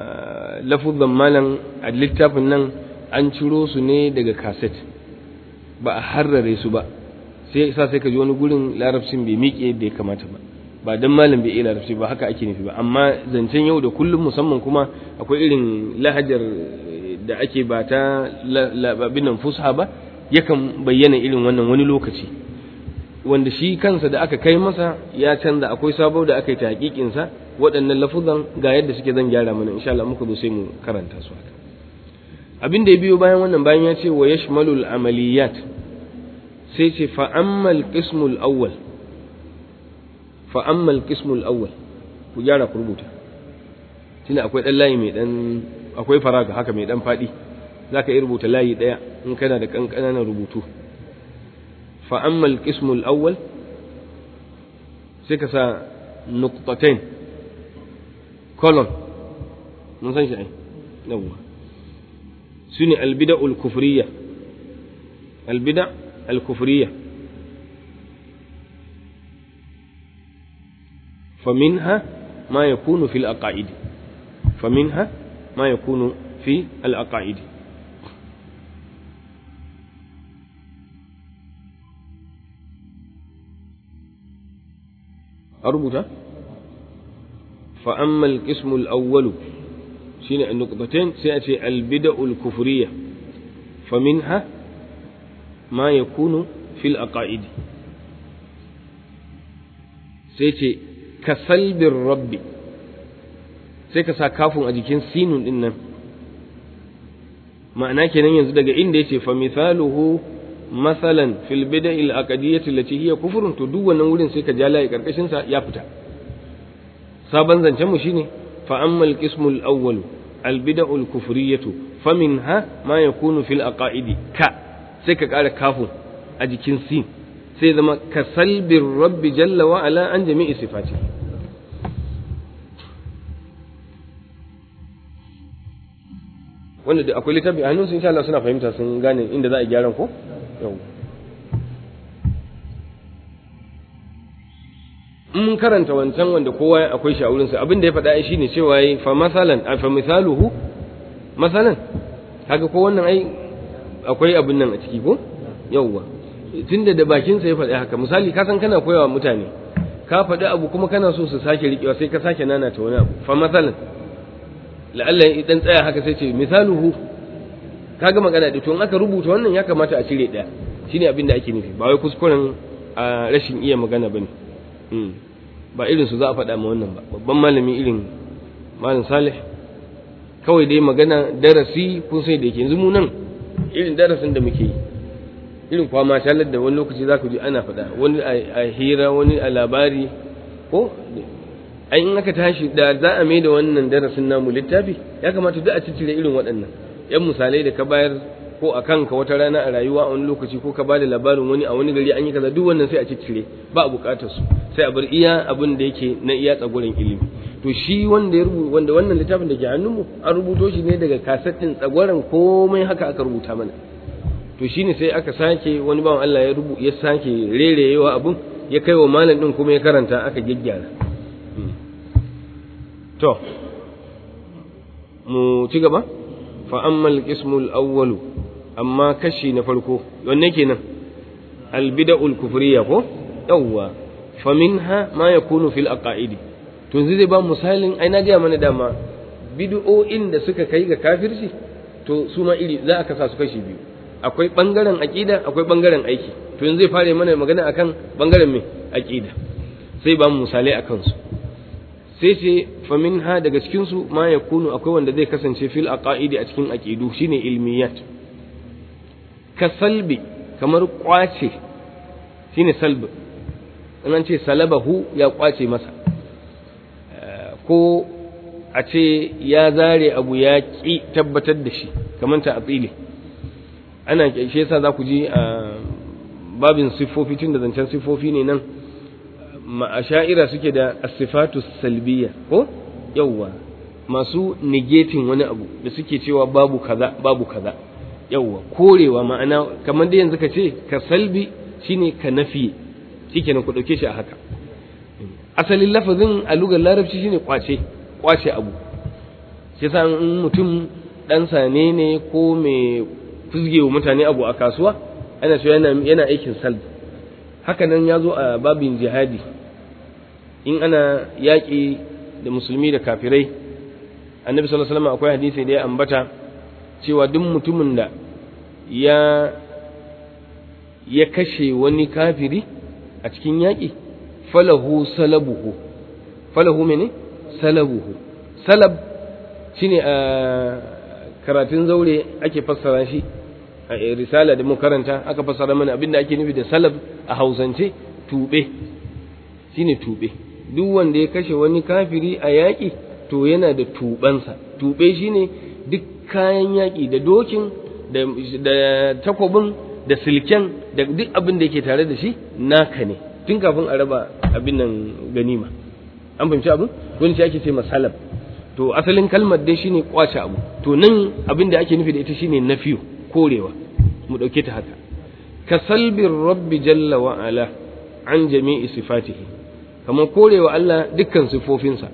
S1: lafuzan malam a littafin nan an ciro su ne daga kaset ba a harrare su ba, sai sa sai ka ji wani gurin larabcin bai miƙe yadda ya kamata ba, ba dan malam bai iya larabci ba haka ake nufi ba, amma zancen yau da kullum musamman kuma akwai irin lahajar da ake ba ta lababinan fusha ba, yakan bayyana irin wannan wani lokaci wanda shi kansa da aka kai masa ya canza, akwai sabo da aka yi ta hakikinsa, waɗannan lafuzan ga yadda suke zan gyara mana insha Allah muka zo sai mu karanta su haka. Abin da ya biyo bayan wannan, bayan ya ce wa yashmalul amaliyat, sai ce fa ammal qismul awwal, fa ammal qismul awwal, ku gyara ku rubuta tunda akwai dan layi mai dan, akwai faraga haka mai dan fadi, zaka yi rubuta layi daya in kana da kankanan rubutu. fa ammal qismul awwal sai ka sa nuqtatain colon, mun san shi ai yawa, sune albida'ul kufriyya, albida' al-kufriyya. فمنها ما يكون في الأقاعد، فمنها ما يكون في الأقاعد. أربطة. فأما القسم الأول شين النقطتين سيأتي البدع الكفرية، فمنها ما يكون في الأقاعد. سيأتي kasalbin rabbi, sai ka sa kafin a jikin sinun din nan, ma'ana kenan yanzu daga inda yace fa misaluhu masalan fil bid'il aqdiyyati allati hiya kufrun, to duk wannan wurin sai ka ja layi karkashin sa ya fita. Sabon zancen mu shine fa ammal qismul awwal al bid'ul kufriyyatu faminha ma yakunu fil aqaidi, ka sai ka kara kafin a jikin sin, sai zama kasalbin rabbi jalla wa ala an jami'i sifati. wanda da akwai littafi a hannunsu insha Allah suna fahimta, sun gane inda za a gyaran ko yau. mun karanta wancan wanda kowa akwai shi a wurinsa, abin da ya faɗa shi ne cewa yi fa masalan fa misaluhu masalan, haka ko wannan ai akwai abin nan a ciki ko yauwa, tunda da bakinsa ya faɗi haka. Misali ka san kana koyawa mutane, ka faɗi abu kuma kana so su sake riƙewa, sai ka sake nanata wani abu. Fa masalan la'alla idan tsaya haka sai ce misaluhu, kaga magana da to in aka rubuta wannan ya kamata a cire ɗaya, shine abin da ake nufi, ba wai kuskuren a rashin iya magana bane. hmm. ba irin su za a faɗa ma wannan ba, babban malami irin malam Salih kawai dai magana darasi kun sai da yake yanzu mu nan irin darasin da muke yi, irin kwama shalar da wani lokaci za ku ji ana faɗa, wani a hira wani a labari ko ai in aka tashi da za a mai da wannan darasin namu littafi, ya kamata duk a ciccire irin waɗannan yan misalai da ka bayar ko a kanka wata rana a rayuwa a wani lokaci, ko ka bada labarin wani a wani gari an yi kaza, duk wannan sai a ciccire, ba a buƙatar su, sai a bar iya abin da yake na iya tsagurin ilimi. To shi wanda ya rubuta, wanda wannan littafin da ke hannunmu an rubuto shi ne daga kaset ɗin tsagwaron komai haka aka rubuta mana. To shine sai aka sake wani bawan Allah ya rubu ya sake rereyewa abun, ya kai wa malam din kuma ya karanta aka gyaggyara. To mu ci gaba. Fa ammal qismul awwalu, amma kashi na farko wanne kenan? Al bid'ul kufriyya ko yawwa, fa minha ma yakunu fil aqaidi. To zai ba misalin, ai na ga mana dama bid'o'in da suka kai ga kafirci, to su ma iri za a kasa su kashi biyu, akwai ɓangaren aƙida akwai ɓangaren aiki. To yanzu zai fara mana magana akan ɓangaren mai aƙida, sai ba mu misalai a kansu. Sai ce famin ha daga cikinsu ma ya kunu, akwai wanda zai kasance fil aqaidi a cikin aƙidu, shine ilmiyat. Ka salbi, kamar kwace, shine salb, an ce salabahu ya kwace masa, ko a ce ya zare abu ya ƙi tabbatar da shi, kamar ta atsili. Ana shi yasa za ku ji a babin siffofi, tun da zancen siffofi ne nan, ma'asha'ira suke da asifatu salbiya ko yawwa, masu negating wani abu da suke cewa babu kaza babu kaza, yawwa korewa, ma'ana kamar da yanzu ka ce ka salbi shine ka nafi, shikenan ku dauke shi a haka. Asalin lafazin a lugar larabci shine kwace, kwace abu. Shi yasa in mutum dan sane ne ko mai fuzgewa mutane abu a kasuwa, ana so yana yana aikin salb. Haka nan ya zo a babin jihadi, in ana yaƙi da musulmi da kafirai, annabi sallallahu alaihi wasallam akwai hadisi da ya ambata cewa duk mutumin da ya ya kashe wani kafiri a cikin yaƙi, falahu salabuhu, falahu mene salabuhu. Salab shine a karatun zaure ake fassara shi, a risala da mu karanta aka fassara mana abinda ake nufi da salab a Hausance tube, shine tube. Duk wanda ya kashe wani kafiri a yaƙi to yana da tubansa. Tube shine duk kayan yaƙi da dokin da, da takobin da silken da duk abin da yake tare da shi naka ne tun kafin a raba abin nan ganima. An fahimci abin wani shi ake ce masalab. To asalin kalmar dai shine kwace abu. To nan abin da ake nufi da ita shine nafiyu, korewa, mu dauke ta haka. Ka salbir rabbi jalla wa ala an jami'i sifatihi, kamar korewa Allah dukkan siffofinsa,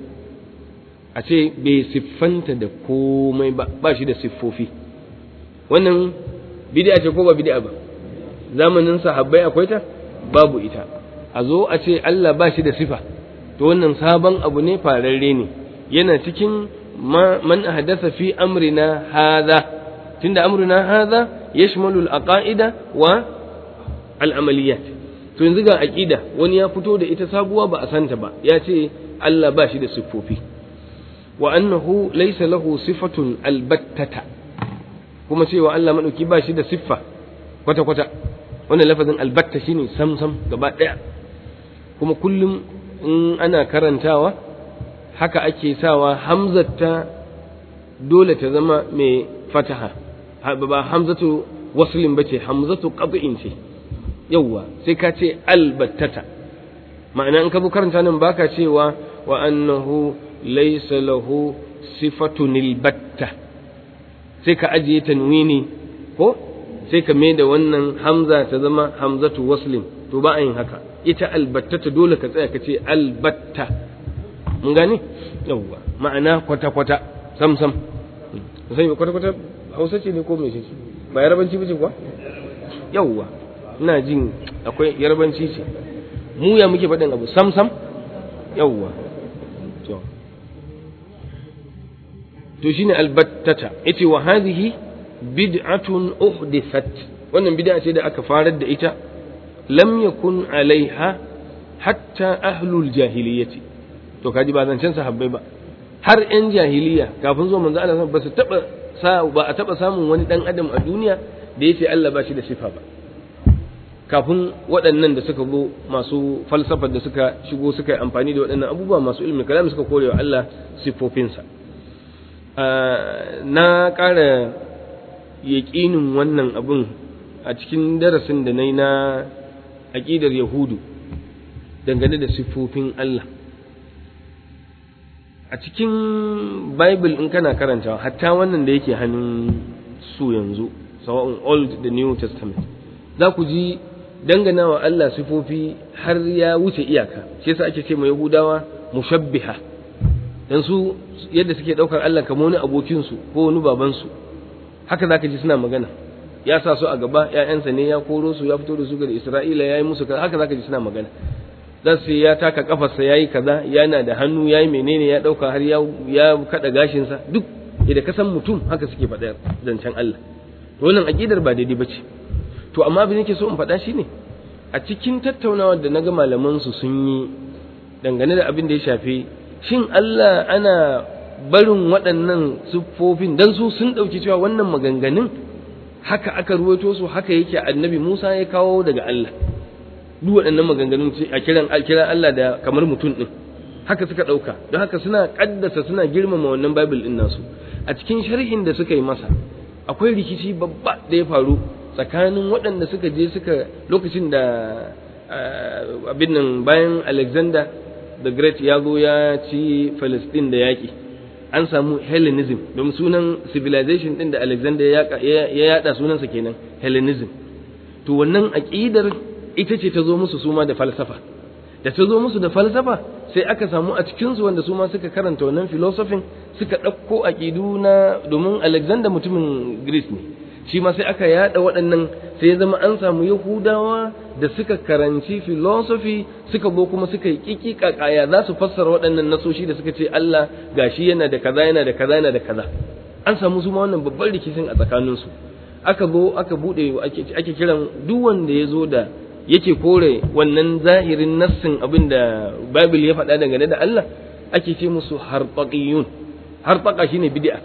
S1: a ce bai siffanta da komai ba, ba shi da siffofi. Wannan bid'a ce ko ba bid'a ba? Zamanin sahabbai akwai ta? Babu ita. A zo a ce Allah ba shi da sifa, to wannan sabon abu ne, fararre ne, yana cikin man ahdatha fi amrina hadha. Tunda amrina hadha yashmalu al-aqaida wa al-amaliyat. To yanzu ga aqida wani ya fito da ita sabuwa ba a santa ba, ya ce Allah ba shi da siffofi. Wa annahu laysa lahu sifatun albattata, kuma cewa Allah madauki ba shi da siffa kwata kwata. Wannan lafazin albatta shine sam sam gaba daya. Kuma kullum in ana karantawa haka ake sawa hamzata dole ta zama mai fataha, ba hamzatu waslin bace, hamzatu qat'in ce. Yawwa sai ka ce albattata, ma'ana in ka bu karanta nan baka cewa wa annahu laysa lahu sifatun albatta, sai ka ajiye tanwini ko sai ka mai da wannan hamza ta zama hamzatu waslin. To ba a yin haka, ita albattata dole ka tsaya ka ce albatta. Mun gane? Yawwa ma'ana kwata kwata sam sam. Sai kwata kwata Hausa ce ne ko me ce? Ba Yarabanci ba ce kuwa? Yawwa ina jin akwai Yarabanci ce. Mu ya muke faɗin abu sam sam? Yawwa to to shine albattata. Yace wa hadhihi bid'atun uhdithat, wannan bid'a ce da aka farar da ita, lam yakun alaiha hatta ahlul jahiliyyati. To kaji ba zancen sahabbai ba, har yan jahiliya kafin zuwa manzo Allah ba su taba sa ba a taba samun wani dan adam a duniya da yace Allah ba shi da sifa ba. Kafin waɗannan da suka zo masu falsafar da suka shigo suka yi amfani da waɗannan abubuwa masu ilmin kalam suka kore wa Allah sifofinsa. Na ƙara yaƙinin wannan abun a cikin darasin da na yi na aƙidar Yahudu dangane da sifofin Allah. A cikin Bible in kana karantawa, hatta wannan da yake hannun su yanzu, sawa'un Old da New Testament, za ku ji dangana wa Allah sifofi har ya wuce iyaka. Shi yasa ake ce ma Yahudawa mushabbiha, dan su yadda suke daukar Allah kamar wani abokin su ko wani baban su, haka zaka ji suna magana. Ya sa su a gaba, ƴaƴansa ne ya koro su, ya fito da su ga Isra'ila, yayi musu kaza, haka zaka ji suna magana. Dan sai ya taka kafarsa yayi kaza, yana da hannu yayi menene, ya dauka har ya ya kada gashin sa, duk idan ka san mutum haka suke faɗa zancen Allah. To wannan aqidar ba daidai bace. To amma abin yake so in faɗa shi ne, a cikin tattaunawar da naga malaman su sun yi dangane da abin da ya shafi shin Allah ana barin waɗannan siffofin, dan su sun ɗauki cewa wannan maganganun haka aka ruwaito su, haka yake annabi Musa ya kawo daga Allah. Duk waɗannan maganganun a kiran alkiran Allah da kamar mutum ɗin, haka suka ɗauka. Don haka suna ƙaddasa, suna girmama wannan Bible ɗin nasu. A cikin sharhin da suka yi masa akwai rikici babba da ya faru tsakanin waɗanda suka je suka lokacin da abin nan bayan Alexander the Great ya zo ya ci Palestine da yaƙi, an samu Hellenism, domin sunan civilization ɗin da Alexander ya yaɗa sunansa kenan Hellenism. To wannan aƙidar ita ce ta zo musu suma da falsafa. Da ta zo musu da falsafa sai aka samu a cikinsu wanda su ma suka karanta wannan filosofin, suka ɗauko aƙidu na, domin Alexander mutumin Greece ne, shi ma sai aka yada waɗannan, sai ya zama an samu Yahudawa da suka karanci philosophy suka bo kuma suka yi kikika kaya za su fassara waɗannan nasoshi da suka ce Allah gashi yana da kaza yana da kaza yana da kaza. An samu su ma wannan babban rikicin a tsakanin su. Aka zo aka bude ake ake kiran duk wanda ya zo da yake kore wannan zahirin nassin abinda Bible ya faɗa dangane da Allah ake ce musu harfaqiyun. Harfaqa shine bid'a.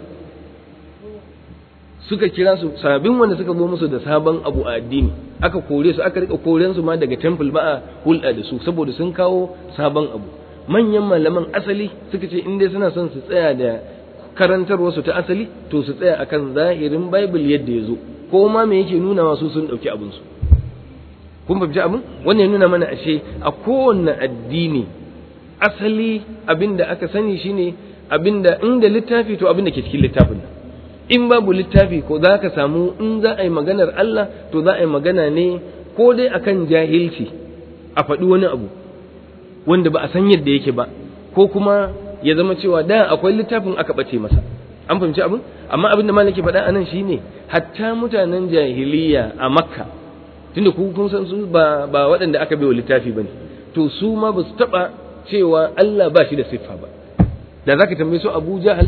S1: Suka kira su sabbin wanda suka zo musu da sabon abu a addini, aka kore su, aka rika koren su ma daga temple ba a hulɗa da su saboda sun kawo sabon abu. Manyan malaman asali suka ce in dai suna son su tsaya da karantarwa su ta asali to su tsaya akan zahirin Bible yadda ya zo, ko ma me yake nuna wa su sun ɗauki abin su. Kun fahimci abin? Wannan ya nuna mana ashe a kowanne addini asali abin da aka sani shine abin da inda littafi to abin da ke cikin littafin nan. In babu littafi ko za ka samu in za a yi maganar Allah to za a yi magana ne ko dai akan jahilci a faɗi wani abu wanda ba a san yadda yake ba, ko kuma ya zama cewa da akwai littafin aka ɓace masa. An fahimci abin? Amma abin da malaki faɗa anan shine hatta mutanen jahiliya a Makka, tunda ku kun san su ba ba waɗanda aka bai wa littafi bane, to su ma ba su taɓa cewa Allah ba shi da siffa ba. Da zaka tambaye su Abu Jahal,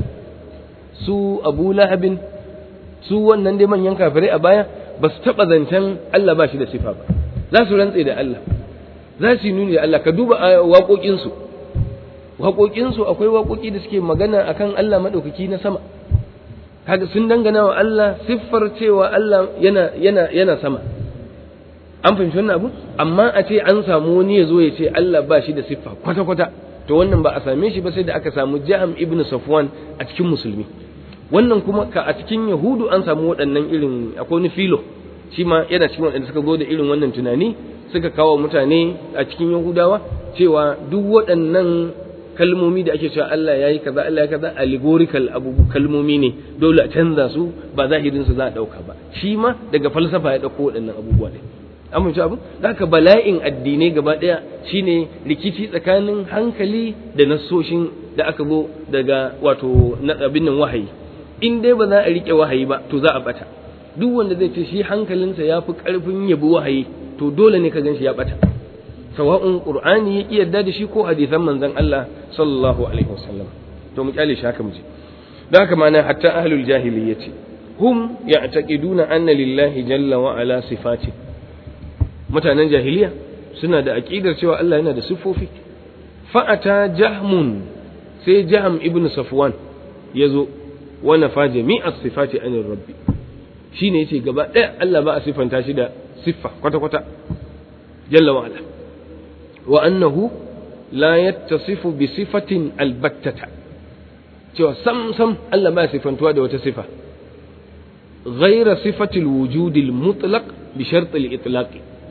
S1: su Abu Lahabin, su wannan dai manyan kafirai a baya ba su taɓa zancen Allah ba shi da sifa ba. Za su rantse da Allah, za su yi nuni da Allah. Ka duba waƙoƙinsu, waƙoƙinsu akwai waƙoƙi da suke magana akan Allah maɗaukaki na sama. Kaga sun dangana wa Allah siffar cewa Allah yana yana yana sama. An fahimci wannan abu? Amma a ce an samu wani ya zo ya ce Allah ba shi da siffa kwata-kwata, to wannan ba a same shi ba sai da aka samu Ja'am ibn Safwan a cikin musulmi. Wannan kuma ka a cikin Yahudu an samu waɗannan irin, akwai wani filo shi ma yana cikin waɗanda suka zo da irin wannan tunani, suka kawo mutane a cikin Yahudawa cewa duk waɗannan kalmomi da ake cewa Allah yayi kaza Allah ya kaza allegorical abu kalmomi ne, dole a canza su, ba zahirin su za a dauka ba. Shi ma daga falsafa ya dauko waɗannan abubuwa ne. Amince abu? Haka bala'in addinai gaba ɗaya shine rikici tsakanin hankali da nassoshin da aka zo daga wato na abin nan wahayi. In dai ba za a rike wahayi ba to za a bata. Duk wanda zai ce shi hankalinsa ya fi ƙarfin yabi wahayi to dole ne ka gan shi ya bata. Sawa'un Qur'ani ya ki yarda da shi ko hadisan manzon Allah sallallahu alaihi wasallam. To mu kyale shi haka mu ji. Da haka ma'ana hatta ahlul jahiliyyati hum ya'taqiduna anna lillahi jalla wa ala sifati. Mutanen jahiliya suna da aqidar cewa Allah yana da siffofi. Fa'ata Jahmun, sai Jahm ibn Safwan yazo wa nafa jami'as sifati anir rabbi. Shine yace gaba ɗaya Allah ba a sifanta shi da siffa kwata kwata jalla wa ala. Wa annahu la yattasifu bi sifatin albattata. Cewa sam sam Allah ba sifantuwa da wata sifa. Ghayra sifatil wujudil mutlaq bi shart al-itlaq.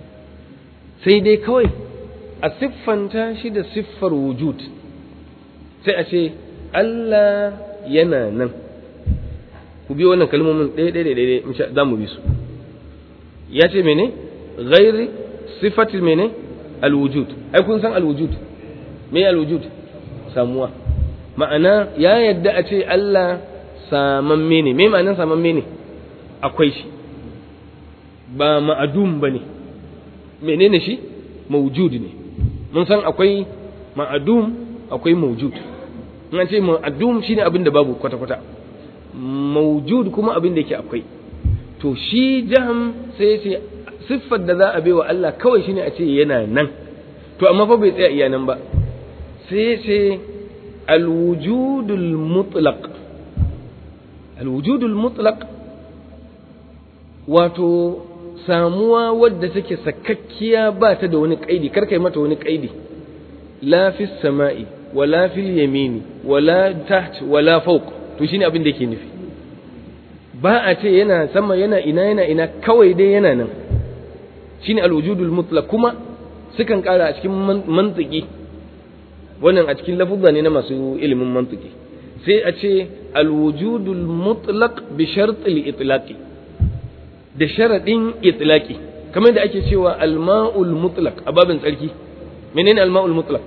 S1: Sai dai kawai a siffanta shi da siffar wujud, sai a ce Allah yana nan. Ku biyo wannan kalmomin ɗaya ɗaya ɗaya za mu bi su. Ya ce mene? Ghairi sifatil mene? Alwujud. Ai kun san alwujud. Me alwujud? Samuwa. Ma'ana ya yadda a ce Allah samamme ne. Me ma'anar samamme ne? Akwai shi. Ba ma'adum ba ne. Menene shi? Mawjud ne. Mun san akwai ma'adum, akwai mawjud. In ce ma'adum shine abin da babu kwata-kwata. Mawjud kuma abin da yake akwai. To shi Jahm sai ce siffar da za a baiwa Allah kawai shine a ce yana nan. To amma fa bai tsaya iya nan ba. Sai ce al-wujudul mutlaq. Al-wujudul mutlaq wato samuwa wadda take sakakkiya ba ta da wani kaidi, kar kai mata wani kaidi. La fis sama'i wala fil yamini wala taht wala fawq. To shine abin da yake nufi. Ba a ce yana sama yana ina yana ina, kawai dai yana nan. Shine al-wujudul mutlaq. Kuma sukan kara a cikin mantiki, wannan a cikin lafuzza ne na masu ilimin mantiki, sai a ce al-wujudul mutlaq bi shart al-itlaqi, da sharadin itlaqi, kamar da ake cewa al-ma'ul mutlaq a babin tsarki. Menene al-ma'ul mutlaq?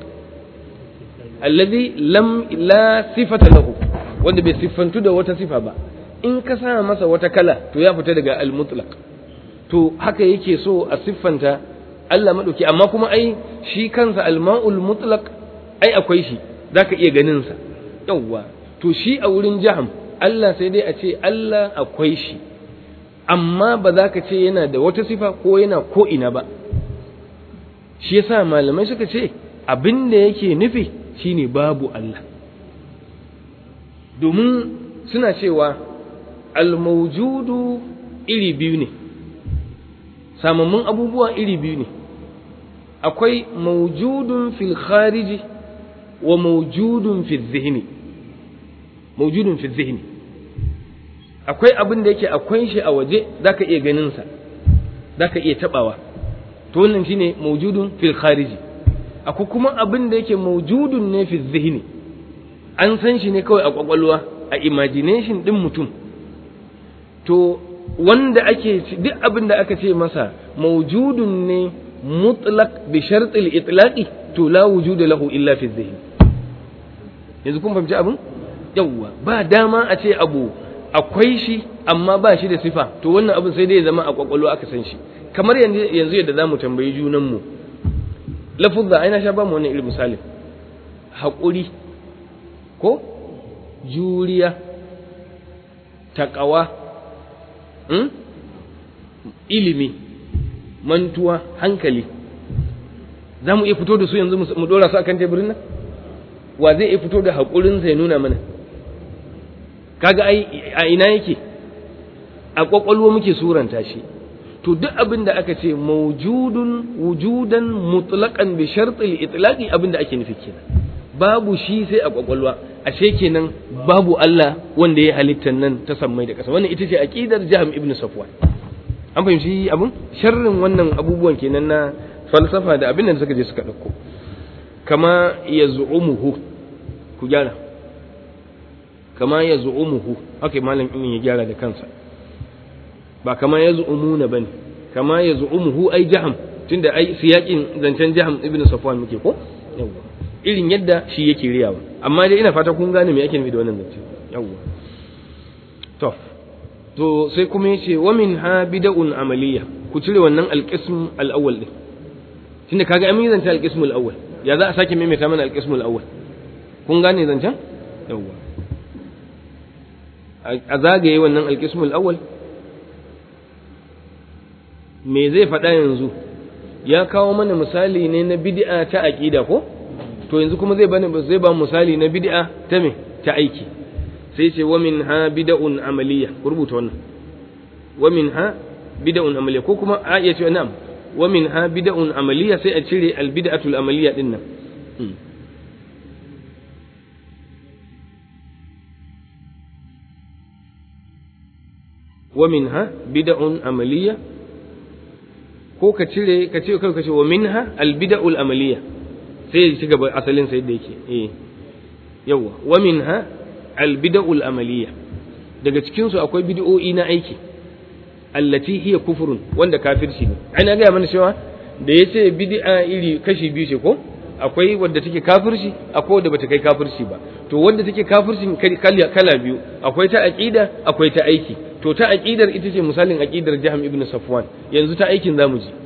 S1: Alladhi lam la sifata lahu, wanda bai siffantu da wata sifa ba. in ka sa masa wata kala to ya fita daga al-mutlaq. To haka yake so a siffanta Allah madauki, amma kuma ai shi kansa al-ma'ul mutlaq ai akwai shi, zaka iya ganin sa. Yawwa, to shi a wurin jaham Allah sai dai a ce Allah akwai shi, amma ba za ka ce yana da wata sifa ko yana ko ina ba. Shi yasa malamai suka ce abin da yake nufi shine babu Allah, domin suna cewa al-mawjudu iri biyu ne, samammun abubuwa iri biyu ne, akwai mawjudun fil khariji wa mawjudun fil zihni. Mawjudun fil zihni, akwai abin da yake akwai shi a waje, zaka iya ganin sa, zaka iya tabawa, to wannan shine mawjudun fil khariji. Akwai kuma abin da yake mawjudun ne fil zihni, an san shi ne kawai a kwakwalwa, a imagination din mutum. To wanda ake duk abin da aka ce masa mawjudun ne mutlaq bi shart al-itlaqi, to la wujuda lahu illa fi dhihn. Yanzu kun fahimci abin? Yawwa, ba dama a ce abu akwai shi amma ba shi da sifa, to wannan abin sai dai ya zama a kwakwalwa aka san shi. Kamar yanzu yanzu yadda zamu tambayi junan mu lafuzza, aina sha ba mu wannan irin misali, haƙuri ko juriya, taƙawa, hmm? ilimi, mantuwa, hankali, za mu iya fito da su yanzu mu dora su akan teburin nan? Wa zai iya fito da haƙurinsa ya nuna mana? Kaga ai a ina yake? A ƙwaƙwalwa muke suranta shi. To duk abin da aka ce mawjudun wujudan mutlaqan bi shartil itlaqi, abin da ake nufi kenan, babu shi sai a ƙwaƙwalwa. Ashe kenan babu Allah wanda ya halittar nan ta sammai da ƙasa. Wannan ita ce aqidar Jahm ibn Safwan. An fahimci abun? Sharrin wannan abubuwan kenan na falsafa da abin da suka je suka dauko. Kama yaz'umuhu, ku gyara. Kama yaz'umuhu, haka malam ibn ya gyara da kansa. Ba kama yaz'umuna bane. Kama yaz'umuhu ai Jahm, tunda ai siyakin zancen Jahm ibn Safwan muke ko? Yawwa. Irin yadda shi yake riyawa, amma dai ina fata kun gane me yake nufi da wannan zance. Yawwa, to to sai kuma yace wa min ha bid'un amaliya, ku cire wannan alqism al-awwal din, tunda kaga an yi zance alqism al-awwal, ya za a sake maimaita mana alqism al-awwal? Kun gane zancen? Yawwa, a zagaye wannan alqism al-awwal me zai faɗa yanzu? Ya kawo mana misali ne na bid'a ta aqida ko? To yanzu kuma zai bani zai ba misali na bid'a ta me ta aiki, sai ce wa minha bid'un amaliya, ku rubuta wannan, wa minha bid'un amaliya, ko kuma a iya cewa na'am wa minha bid'un amaliya, sai a cire al bid'atul amaliya din nan. Wa minha bid'un amaliya, ko ka cire ka ce kai ka ce wa minha al bid'ul amaliya, sai ya ci gaba asalin sa yadda yake. Eh yawa, wa minha al bid'ul amaliya, daga cikin su akwai bid'o'i na aiki, allati hiya kufrun, wanda kafirci ne. Ai na ga mana cewa da yace bid'a iri kashi biyu ce ko? Akwai wadda take kafirci, akwai wadda bata kai kafirci ba. To wadda take kafircin kala biyu, akwai ta aqida, akwai ta aiki. To ta aqidar ita ce misalin aqidar Jahm ibn Safwan, yanzu ta aikin zamu ji.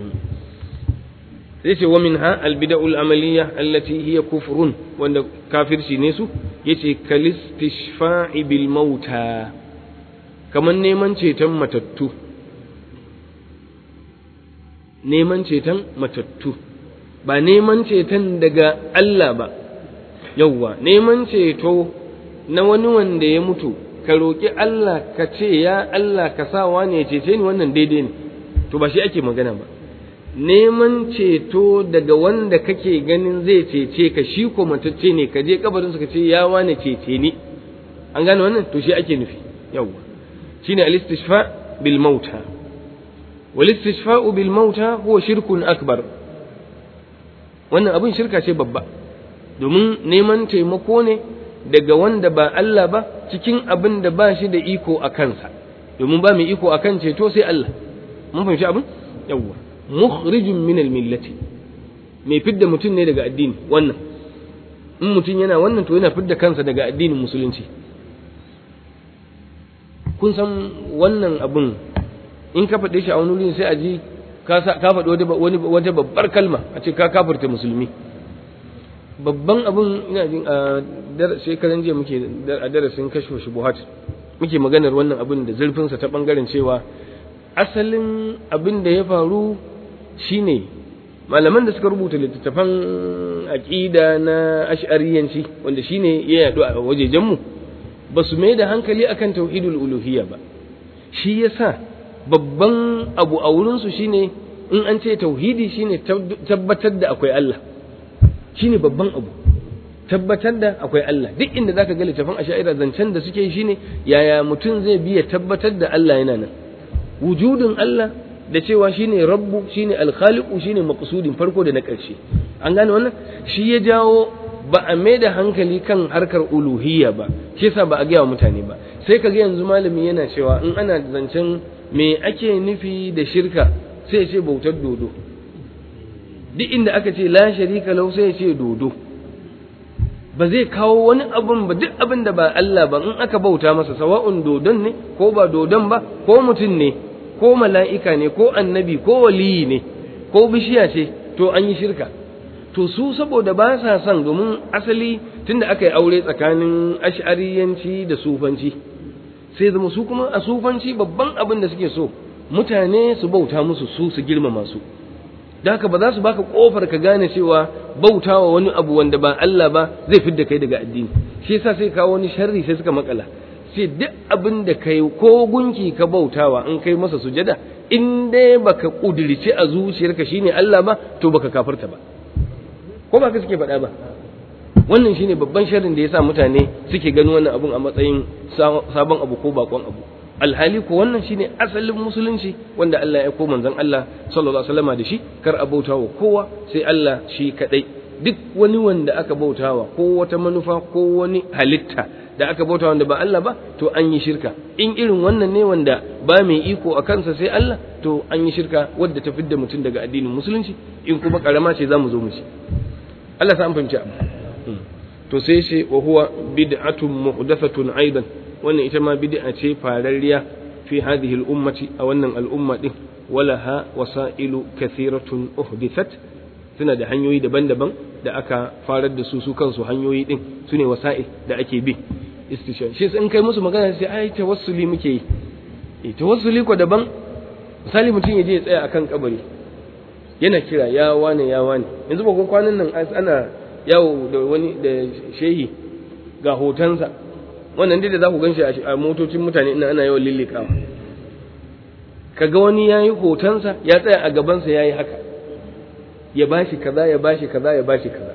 S1: Sai ce wa minha albida'ul amaliya allati hiya kufrun, wanda kafirci ne su, yace kalistishfa'i bil mauta, kaman neman ceton matattu, neman ceton matattu, ba neman ceton daga Allah ba. Yawwa, neman ceto na wani wanda ya mutu, ka roki Allah ka ce ya Allah ka sa wani ya cece ni, wannan daidai ne, to ba shi ake magana ba. Neman ceto daga wanda kake ganin zai cece ka, shi ko matacce ne, ka je kabarin sa ka ce ya wane cece ni, an gane wannan, to shi ake nufi. Yawwa, shine al-istishfa bil mauta. Wal istishfa'u bil mauta huwa shirkun akbar, wannan abin shirka ce babba, domin neman taimako ne daga wanda ba Allah ba cikin abin da ba shi da iko a kansa, domin ba mai iko akan ceto sai Allah. Mun fahimci abin? Yawwa, mukhrijun min al-millati, mai fidda mutum ne daga addini. Wannan in mutum yana wannan to yana fidda kansa daga addinin musulunci. kun san wannan abun in ka faɗe shi a wani wuri sai a ji ka faɗi wani wata babbar kalma a ce ka kafirta musulmi. Babban abun ina jin a shekaran jiya muke a darasin kashfu shubuhat muke maganar wannan abun da zurfinsa ta bangaren cewa asalin abin da ya faru shine malaman da suka rubuta littattafan aqida na ash'ariyanci wanda shine ya yadu a wajejen mu ba su mai da hankali akan tauhidul uluhiyya ba. Shi yasa babban abu a wurin su shine in an ce tauhidi shine tabbatar da akwai Allah, shine babban abu, tabbatar da akwai Allah. Duk inda zaka ga littafin ash'ira zancen da suke yi shine yaya mutum zai biya tabbatar da Allah yana nan, wujudin Allah da cewa shine rabbu, shine alkhaliqu, shine maqsudin farko da na ƙarshe. An gane wannan? Shi ya jawo ba a mai da hankali kan harkar uluhiyya ba, shi yasa ba a gaya wa mutane ba. Sai kaga yanzu malami yana cewa in ana zancen me ake nufi da shirka sai ya ce bautar dodo. Duk inda aka ce la sharika lahu sai ya ce dodo. Ba zai kawo wani abun ba, duk abin da ba Allah ba in aka bauta masa, sawa'un dodon ne ko ba dodon ba, ko mutum ne ko mala'ika ne ko annabi ko waliyi ne ko bishiya ce, to an yi shirka. To su saboda ba sa son, domin asali tunda aka yi aure tsakanin ash'ariyanci da sufanci, sai zama su kuma a sufanci babban abin da suke so mutane su bauta musu, su su girmama su. Da haka ba za su baka kofar ka gane cewa bautawa wani abu wanda ba Allah ba zai fidda kai daga addini. Shi yasa sai kawo wani sharri sai suka makala, sai duk abin da kai ko gunki ka bautawa in kai masa sujada, in dai baka kudirce a zuciyarka shine Allah ba, to baka kafirta ba. Ko ba ka suke faɗa ba? Wannan shine babban sharrin da yasa mutane suke ganin wannan abun a matsayin sabon abu ko bakon abu. Alhali ko wannan shine asalin musulunci wanda Allah ya ko manzon Allah sallallahu alaihi wasallam da shi, kar a bautawa kowa sai Allah shi kadai. Duk wani wanda aka bautawa ko wata manufa ko wani halitta da aka bautawa wanda ba Allah ba, to an yi shirka. In irin wannan ne wanda ba mai iko a kansa sai Allah, to an yi shirka wadda ta fidda mutum daga addinin musulunci. In kuma karama ce zamu zo mu ci. Allah sa an fahimci abu. To sai ce wa huwa bid'atun muhdathatun aidan, wannan ita ma bid'a ce fararriya fi hadhihi al-ummati, a wannan al'umma din. Walaha wasailu kathiratun uhdithat, suna da hanyoyi daban-daban da aka farar da su su kansu hanyoyi din sune wasa'il da ake bi istishan. Shi in kai musu magana sai ai tawassuli muke yi. Eh tawassuli ko daban. Misali mutum ya je ya tsaya akan kabari yana kira ya wane ya wane. Yanzu ba kwanan nan ana yawo da wani da shehi ga hotonsa, wannan dai da za ku ganshi a motocin mutane ina ana yawan lillikawa. Kaga wani yayi hotonsa ya tsaya a gabansa yayi haka, ya bashi kaza ya bashi kaza ya bashi kaza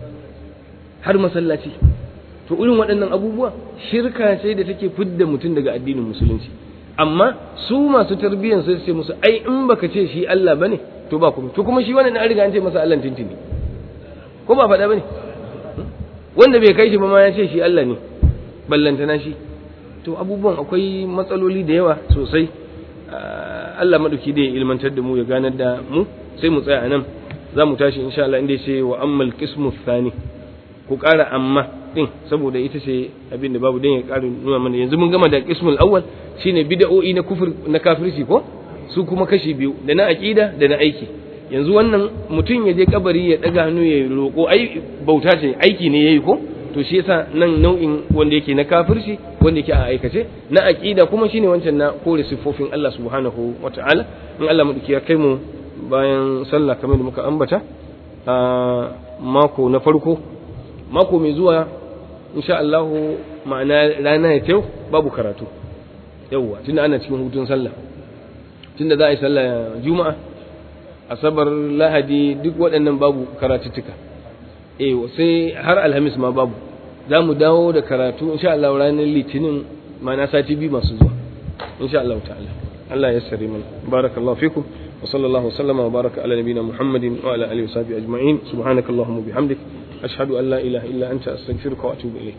S1: har masallaci. To irin waɗannan abubuwa shirka ce da take fidda mutum daga addinin musulunci. Amma su masu tarbiyyar sai su ce musu ai in baka ce shi Allah bane to ba kuma, to kuma shi wannan an riga an ce masa Allah tintini, ko ba faɗa bane? Wanda bai kai shi ba ma ya ce shi Allah ne, ballantana shi. To abubuwan akwai matsaloli da yawa sosai. Allah madauki da ya ilmantar da mu ya ganar da mu. Sai mu tsaya anan, za mu tashi insha Allah inda yace wa ammal qismu thani, ku ƙara amma din saboda ita ce abin da babu dan ya ƙara nuna mana. Yanzu mun gama da qismul awwal shine bid'o'i na kufur na kafirci, ko su kuma kashi biyu, da na aqida da na aiki. Yanzu wannan mutum ya je kabari ya daga hannu ya roko, ai bauta ce, aiki ne yayi ko, to shi yasa nan nau'in wanda yake na kafirci wanda yake a aikace. Na aqida kuma shine wancan na kore sifofin Allah subhanahu wataala. In Allah madauki ya kai mu bayan sallah kamar da muka ambata a mako na farko, mako mai zuwa insha Allah ma'ana rana ya tayo babu karatu. Yawwa tunda ana cikin hutun sallah, tunda za a yi sallah juma'a, asabar, lahadi, duk waɗannan babu karatuttuka. Eh sai har alhamis ma babu. Za mu dawo da karatu insha Allah ranar litinin, ma'ana sati biyu masu zuwa insha Allah ta'ala. Allah ya yassare mana. Barakallahu fikum. وصلى الله وسلم وبارك على نبينا محمد وعلى آله وصحبه أجمعين. سبحانك اللهم وبحمدك أشهد أن لا إله إلا أنت أستغفرك وأتوب إليك.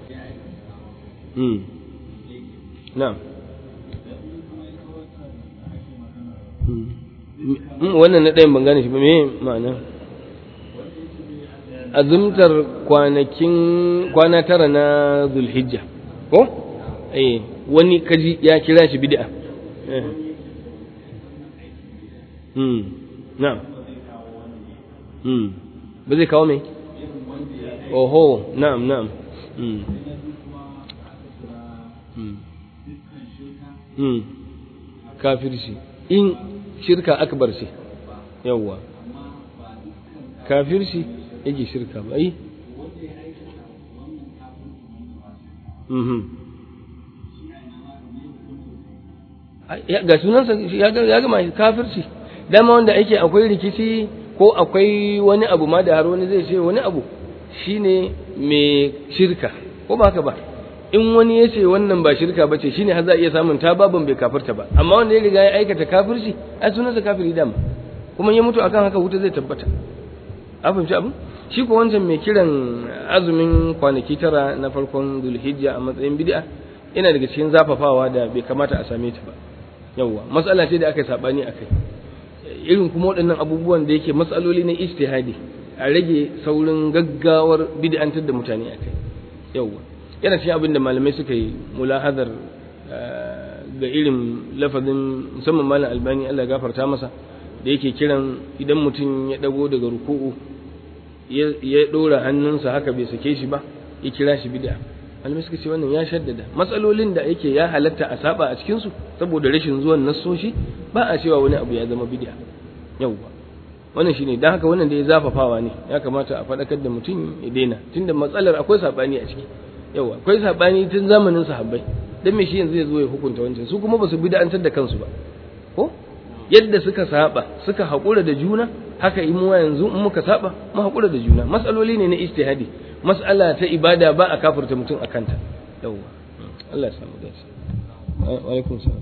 S1: امم نعم. wannan na ɗayan ban gane shi ba, me ma'ana? Azumtar kwanakin kwana tara na Zulhijja ko? Eh wani kaji ya kira shi bid'a eh hmm na'am hmm ba zai kawo mai oho na'am na'am hmm hmm hmm kafirci in shirka akbar ce yawwa kafirci yake shirka ba ai mhm ga sunansa ya gama kafirci dama wanda ake akwai rikici ko akwai wani abu ma da har wani zai ce wani abu shine mai shirka ko ba haka ba in wani ya ce wannan ba shirka ba ce shine har za a iya samun ta babin bai kafirta ba amma wanda ya riga ya aikata kafirci ai sunansa kafiri dama kuma ya mutu akan haka wuta zai tabbata a fahimci abin shi ko wancan mai kiran azumin kwanaki tara na farkon Dhulhijja a matsayin bid'a yana daga cikin zafafawa da bai kamata a same ta ba yawwa matsala ce da aka sabani akai irin kuma waɗannan abubuwan da yake matsaloli na ijtihadi a rage saurin gaggawar bid'antar da mutane akai yawwa yana cikin abin da malamai suka yi mulahazar ga irin lafazin musamman malam Albani Allah ya gafarta masa da yake kiran idan mutum ya dago daga ruku'u ya dora hannunsa haka bai sake shi ba ya kira shi bid'a malamai suka ce wannan ya shaddada matsalolin da yake ya halatta a saba a cikin su saboda rashin zuwan nassoshi ba a cewa wani abu ya zama bid'a yauwa wannan shine dan haka wannan da ya zafafawa ne ya kamata a fadakar da mutum ya daina tunda matsalar akwai sabani a ciki yauwa akwai sabani tun zamanin sahabbai dan me shi yanzu ya zo ya hukunta wancan su kuma basu bid'antar da kansu ba ko yadda suka saba suka haƙura da juna haka in mu yanzu in muka saba mu haƙura da juna mas'aloli ne na ijtihadi mas'ala ta ibada ba a kafirta mutum akan ta yawa Allah ya samu dace wa alaikum salam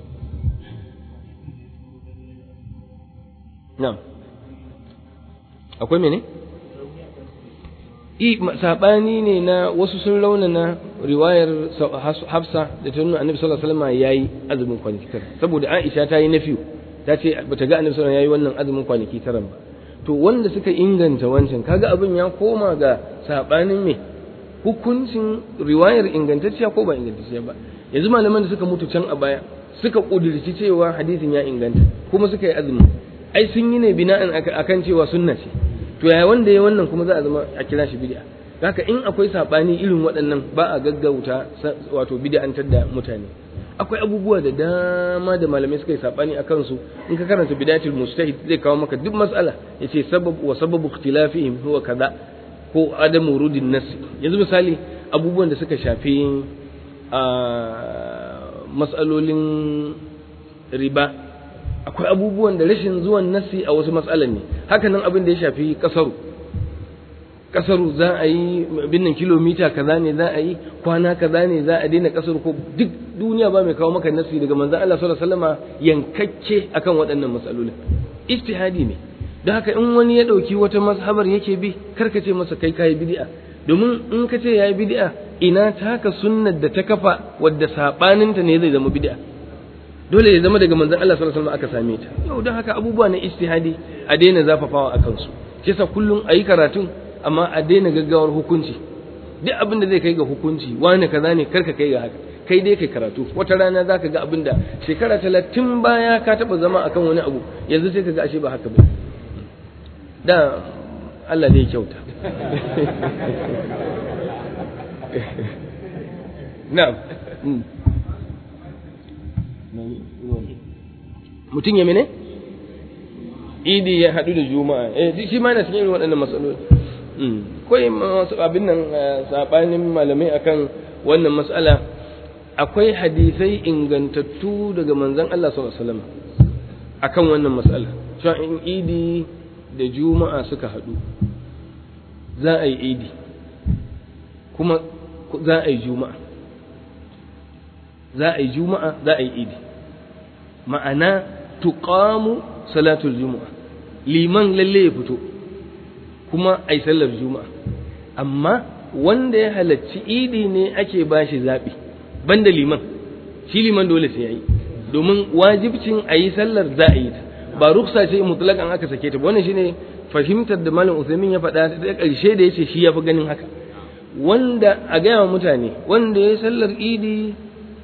S1: na'am akwai mene i sabani ne na wasu sun raunana riwayar Hafsa da ta nuna Annabi sallallahu alaihi wasallam yayi azumin kwanaki tara saboda Aisha ta yi nafiyu ta ce bata ga Annabi sallallahu alaihi wasallam yayi wannan azumin kwanaki tara ba to wanda suka inganta wancan kaga abin ya koma ga sabanin me hukuncin riwayar ingantacciya ko ba ingantacciya ba yanzu malaman da suka mutu can a baya suka kudirci cewa hadisin ya inganta kuma suka yi azumi ai sun yi ne bina'an akan cewa sunna ce to yaya wanda ya wannan kuma za a zama a kira shi bid'a haka in akwai sabani irin waɗannan ba a gaggauta wato bid'antar da mutane akwai abubuwa da dama da malamai suka yi sabani a kansu in ka karanta bidayatul mujtahid zai kawo maka duk mas'ala yace sabab wa sababu ikhtilafihim huwa kaza ko adamu rudin nas yanzu misali abubuwan da suka shafi a mas'alolin riba akwai abubuwan da rashin zuwan nasi a wasu mas'alan ne haka nan abin da ya shafi kasaru kasaru za a yi binnan kilomita kaza ne za a yi kwana kaza ne za a daina kasaru ko duk duniya ba mai kawo maka nasi daga manzon Allah sallallahu alaihi wasallama yankakke akan waɗannan matsalolin ijtihadi ne don haka in wani ya dauki wata mazhabar yake bi karka ce masa kai kai bid'a domin in ka ce yayi bid'a ina taka sunnar da ta kafa wadda sabaninta ne zai zama bid'a dole ya zama daga manzon Allah sallallahu alaihi wasallam aka same ta yau don haka abubuwa na ijtihadi a daina zafafawa akan su kisa kullum ayi karatun amma a daina gaggawar hukunci duk abin da zai kai ga hukunci wani kaza ne karka kai ga haka kai dai kai karatu wata rana zaka ga abin da shekara talatin baya ka taba zama akan wani abu yanzu sai ka ga ashe ba haka ba da Allah ne ya kyauta na'am mutum ya mene idi ya haɗu da juma'a eh shi ma yana cikin irin waɗannan matsaloli akwai masu abin nan sabanin malamai akan wannan mas'ala akwai hadisai ingantattu daga manzon Allah sallallahu alaihi wasallam akan wannan mas'ala cewa in idi da juma'a suka haɗu za a yi idi kuma za a yi juma'a za a yi juma'a za a yi idi ma'ana tuqamu salatul juma'a liman lalle ya fito kuma ai sallar juma'a amma wanda ya halarci idi ne ake bashi zabi banda liman shi liman dole sai yayi domin wajibcin ayi sallar za a yi ta ba ruksa ce mutlaqan aka sake ta wannan shine fahimtar da malam Usaimin ya faɗa da ƙarshe da yace shi yafi ganin haka wanda a gaya wa mutane wanda ya sallar idi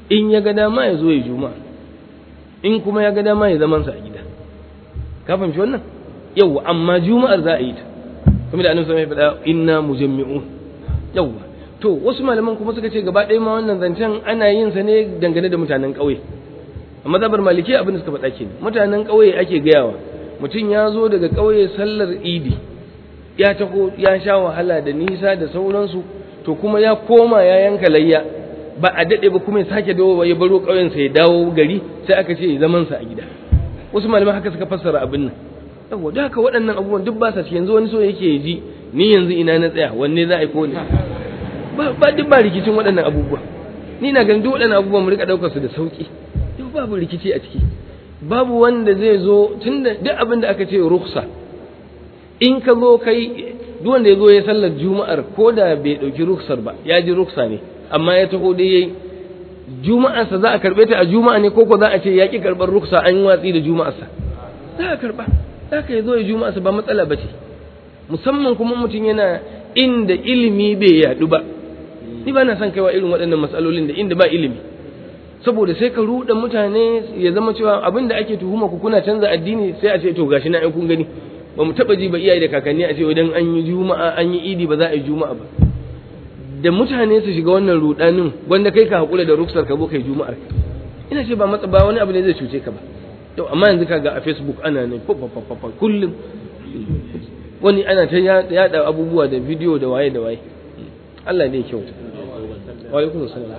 S1: in ya ga dama ya zo ya juma'a, in kuma ya ga dama ya zaman sa a gida. Ka fahimci wannan? Yawwa, amma juma'ar za a yi ta kuma da annabi sallallahu alaihi wasallam ya faɗa inna mujammi'un. Yawwa, to wasu malaman kuma suka ce gaba ɗaya ma wannan zancen ana yin sa ne dangane da mutanen ƙauye. A mazhabar maliki abin da suka faɗa kenan, mutanen ƙauye ake gayawa. Mutum ya zo daga ƙauye sallar idi, ya taho ya sha wahala da nisa da sauransu, to kuma ya koma ya yanka layya, ba a daɗe ba kuma ya sake dawo ya baro ƙauyensa ya dawo gari, sai aka ce zaman sa a gida. Wasu malaman haka suka fassara abin nan. Yawwa, da haka waɗannan abubuwan duk ba sa cikin, yanzu wani so yake ji ni yanzu ina na tsaya wanne za a yi ko ne, ba ba duk ba rikicin waɗannan abubuwa. Ni na ganin duk waɗannan abubuwan mu rika ɗaukar su da sauki, yau babu rikici a ciki. Babu wanda zai zo tunda duk abin da aka ce ruksa, in ka zo kai duk wanda ya zo ya sallar juma'ar ko da bai ɗauki ruksar ba, ya ji ruksa ne, amma ya taho dai yayi juma'arsa za a karɓe ta a juma'a ne, ko ko za a ce ya ki karɓar ruksa an yi watsi da juma'arsa, za a karɓa. Za ka yi zo ya juma'arsa ba matsala ba ce, musamman kuma mutum yana inda ilimi bai yaɗu ba. Ni ba na son kaiwa irin waɗannan matsalolin da inda ba ilimi, saboda sai ka ruɗa mutane ya zama cewa abin da ake tuhuma ku kuna canza addini, sai a ce to gashi na ai kun gani ba mu taɓa ji ba iyaye da kakanni a ce idan an yi juma'a an yi idi ba za a yi juma'a ba. Da mutane su shiga wannan ruɗanin wanda kai ka haƙura da ruksar ka zo kai juma'ar, ina ce ba matsa ba wani abu ne zai cuce ka ba. To amma yanzu kaga a Facebook ana ne fa kullum wani ana ta yada abubuwa da bidiyo da waye da waye. Allah ne ya kyauta. Wa alaikum assalam.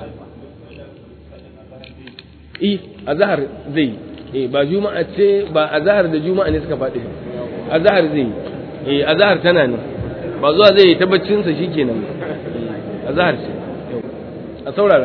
S1: Eh azhar zai eh ba juma'a ce ba azhar da juma'a ne suka faɗi ba, azhar zai eh azhar tana nan, ba zuwa zai ta baccin sa shikenan, azhar ce. A saurara,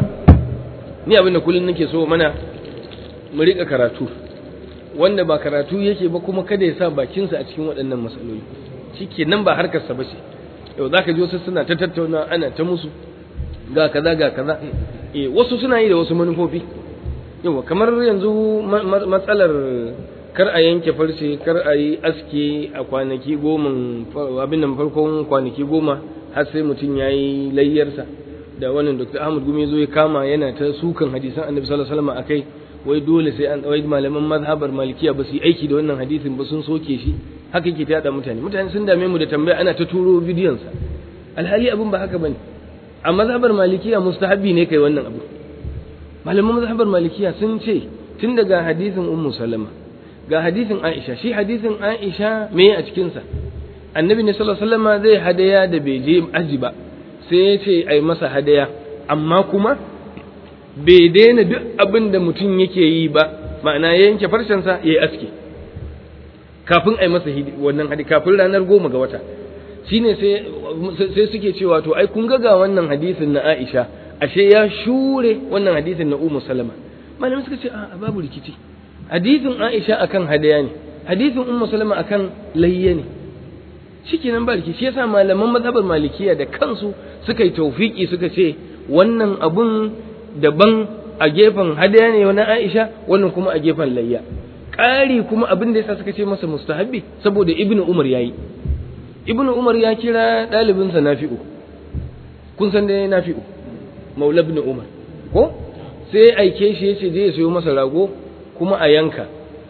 S1: ni abin da kullun nake so mana mu rika karatu, wanda ba karatu yake ba kuma kada ya sa bakinsa a cikin waɗannan matsaloli, shike nan ba harkarsa ba ce. Yau za ka ji wasu suna ta tattauna ana ta musu ga kaza ga kaza, eh wasu suna yi da wasu manufofi. Yau kamar yanzu matsalar kar a yanke farce, kar a yi aski a kwanaki goma, abin nan farkon kwanaki goma har sai mutum ya yi layyarsa, da wannan Doktor Ahmad Gumi zo ya kama yana ta sukan hadisan Annabi sallallahu alaihi wasallam akai, wai dole sai an wai malaman mazhabar malikiya ba su yi aiki da wannan hadisin ba, sun soke shi. Haka yake ta yada mutane mutane sun dame mu da tambaya, ana ta turo bidiyon sa, alhali abin ba haka bane. A mazhabar malikiya mustahabi ne kai wannan abu. Malaman mazhabar malikiya sun ce tun daga hadisin Ummu Salama ga hadisin Aisha, shi hadisin Aisha me a cikin sa, Annabi ne sallallahu alaihi wasallam zai hadaya da bai je aji ba, sai ya ce ai masa hadaya, amma kuma bai daina duk abin da mutum yake yi ba, ma'ana ya yanke farcensa ya yi aski kafin a yi masa wannan hadi, kafin ranar goma ga wata. Shi ne sai suke cewa to ai kun ga wannan hadisin na Aisha, ashe ya shure wannan hadisin na Ummu Salama. Malamai suka ce a babu rikici, hadisin Aisha akan hadaya ne, hadisin Ummu Salama akan layya ne, shikenan ba rikici. Shi yasa malaman mazhabar malikiya da kansu suka yi tawfiki suka ce wannan abun daban a gefen hadaya ne wani Aisha, wannan kuma a gefen layya. Ƙari kuma abin da yasa suka ce masa mustahabbi saboda Ibn Umar yayi. Ibn Umar ya kira ɗalibinsa Nafi'u, kun san dai Nafi'u Maula Ibn Umar ko, sai aike shi yace je ya sayo masa rago kuma a yanka.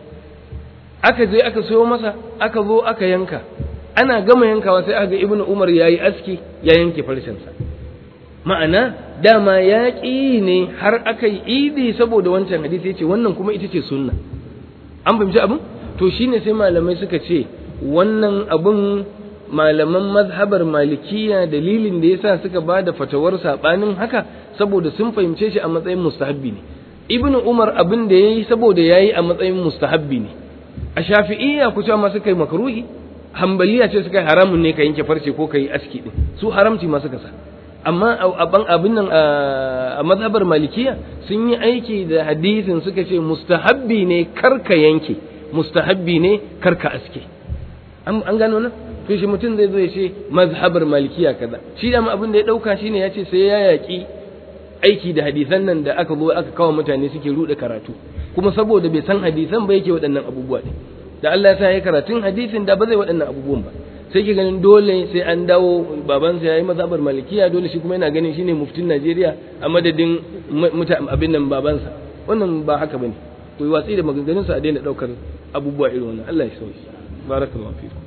S1: Aka je aka sayo masa, aka zo aka yanka. Ana gama yankawa sai aka ga Ibn Umar yayi aski ya yanke farcensa. Ma'ana dama ya ƙi ne har aka yi idi saboda wancan hadisi, ya ce wannan kuma ita ce sunna. An fahimci abin? To shi ne sai malamai suka ce wannan abin malaman mazhabar malikiya dalilin da yasa suka ba da fatawar saɓanin haka saboda sun fahimce shi a matsayin mustahabbi ne. Ibn Umar abin da ya yi saboda ya yi a matsayin mustahabbi ne. A Shafi'iyya ku cewa ma suka yi makruhi, Hanbaliya ce suka yi haramun ne ka yanke farce ko ka yi aski din, su haramci ma suka sa. Amma abin nan a mazhabar malikiya sun yi aiki da hadisin suka ce mustahabbi ne karka yanke, mustahabbi ne karka aske. An gano nan? To shi mutum zai zo ya ce mazhabar malikiya kaza, shi da abin da ya dauka shine ya ce sai ya yaki aiki da hadisan nan da aka zo aka kawo mutane suke rude karatu, kuma saboda bai san hadisan ba yake waɗannan abubuwa ne. Da Allah ya sa ya karatun hadisin da ba zai waɗannan abubuwan ba,
S2: sai ke ganin dole sai an dawo babansa yayi mazhabar malikiya dole shi kuma yana ganin shine muftin Najeriya a madadin abin nan babansa. Wannan ba haka bane. Ku yi watsi da maganganunsa a daina daukar abubuwa irin wannan. Allah ya sauke. Barakallahu fiik.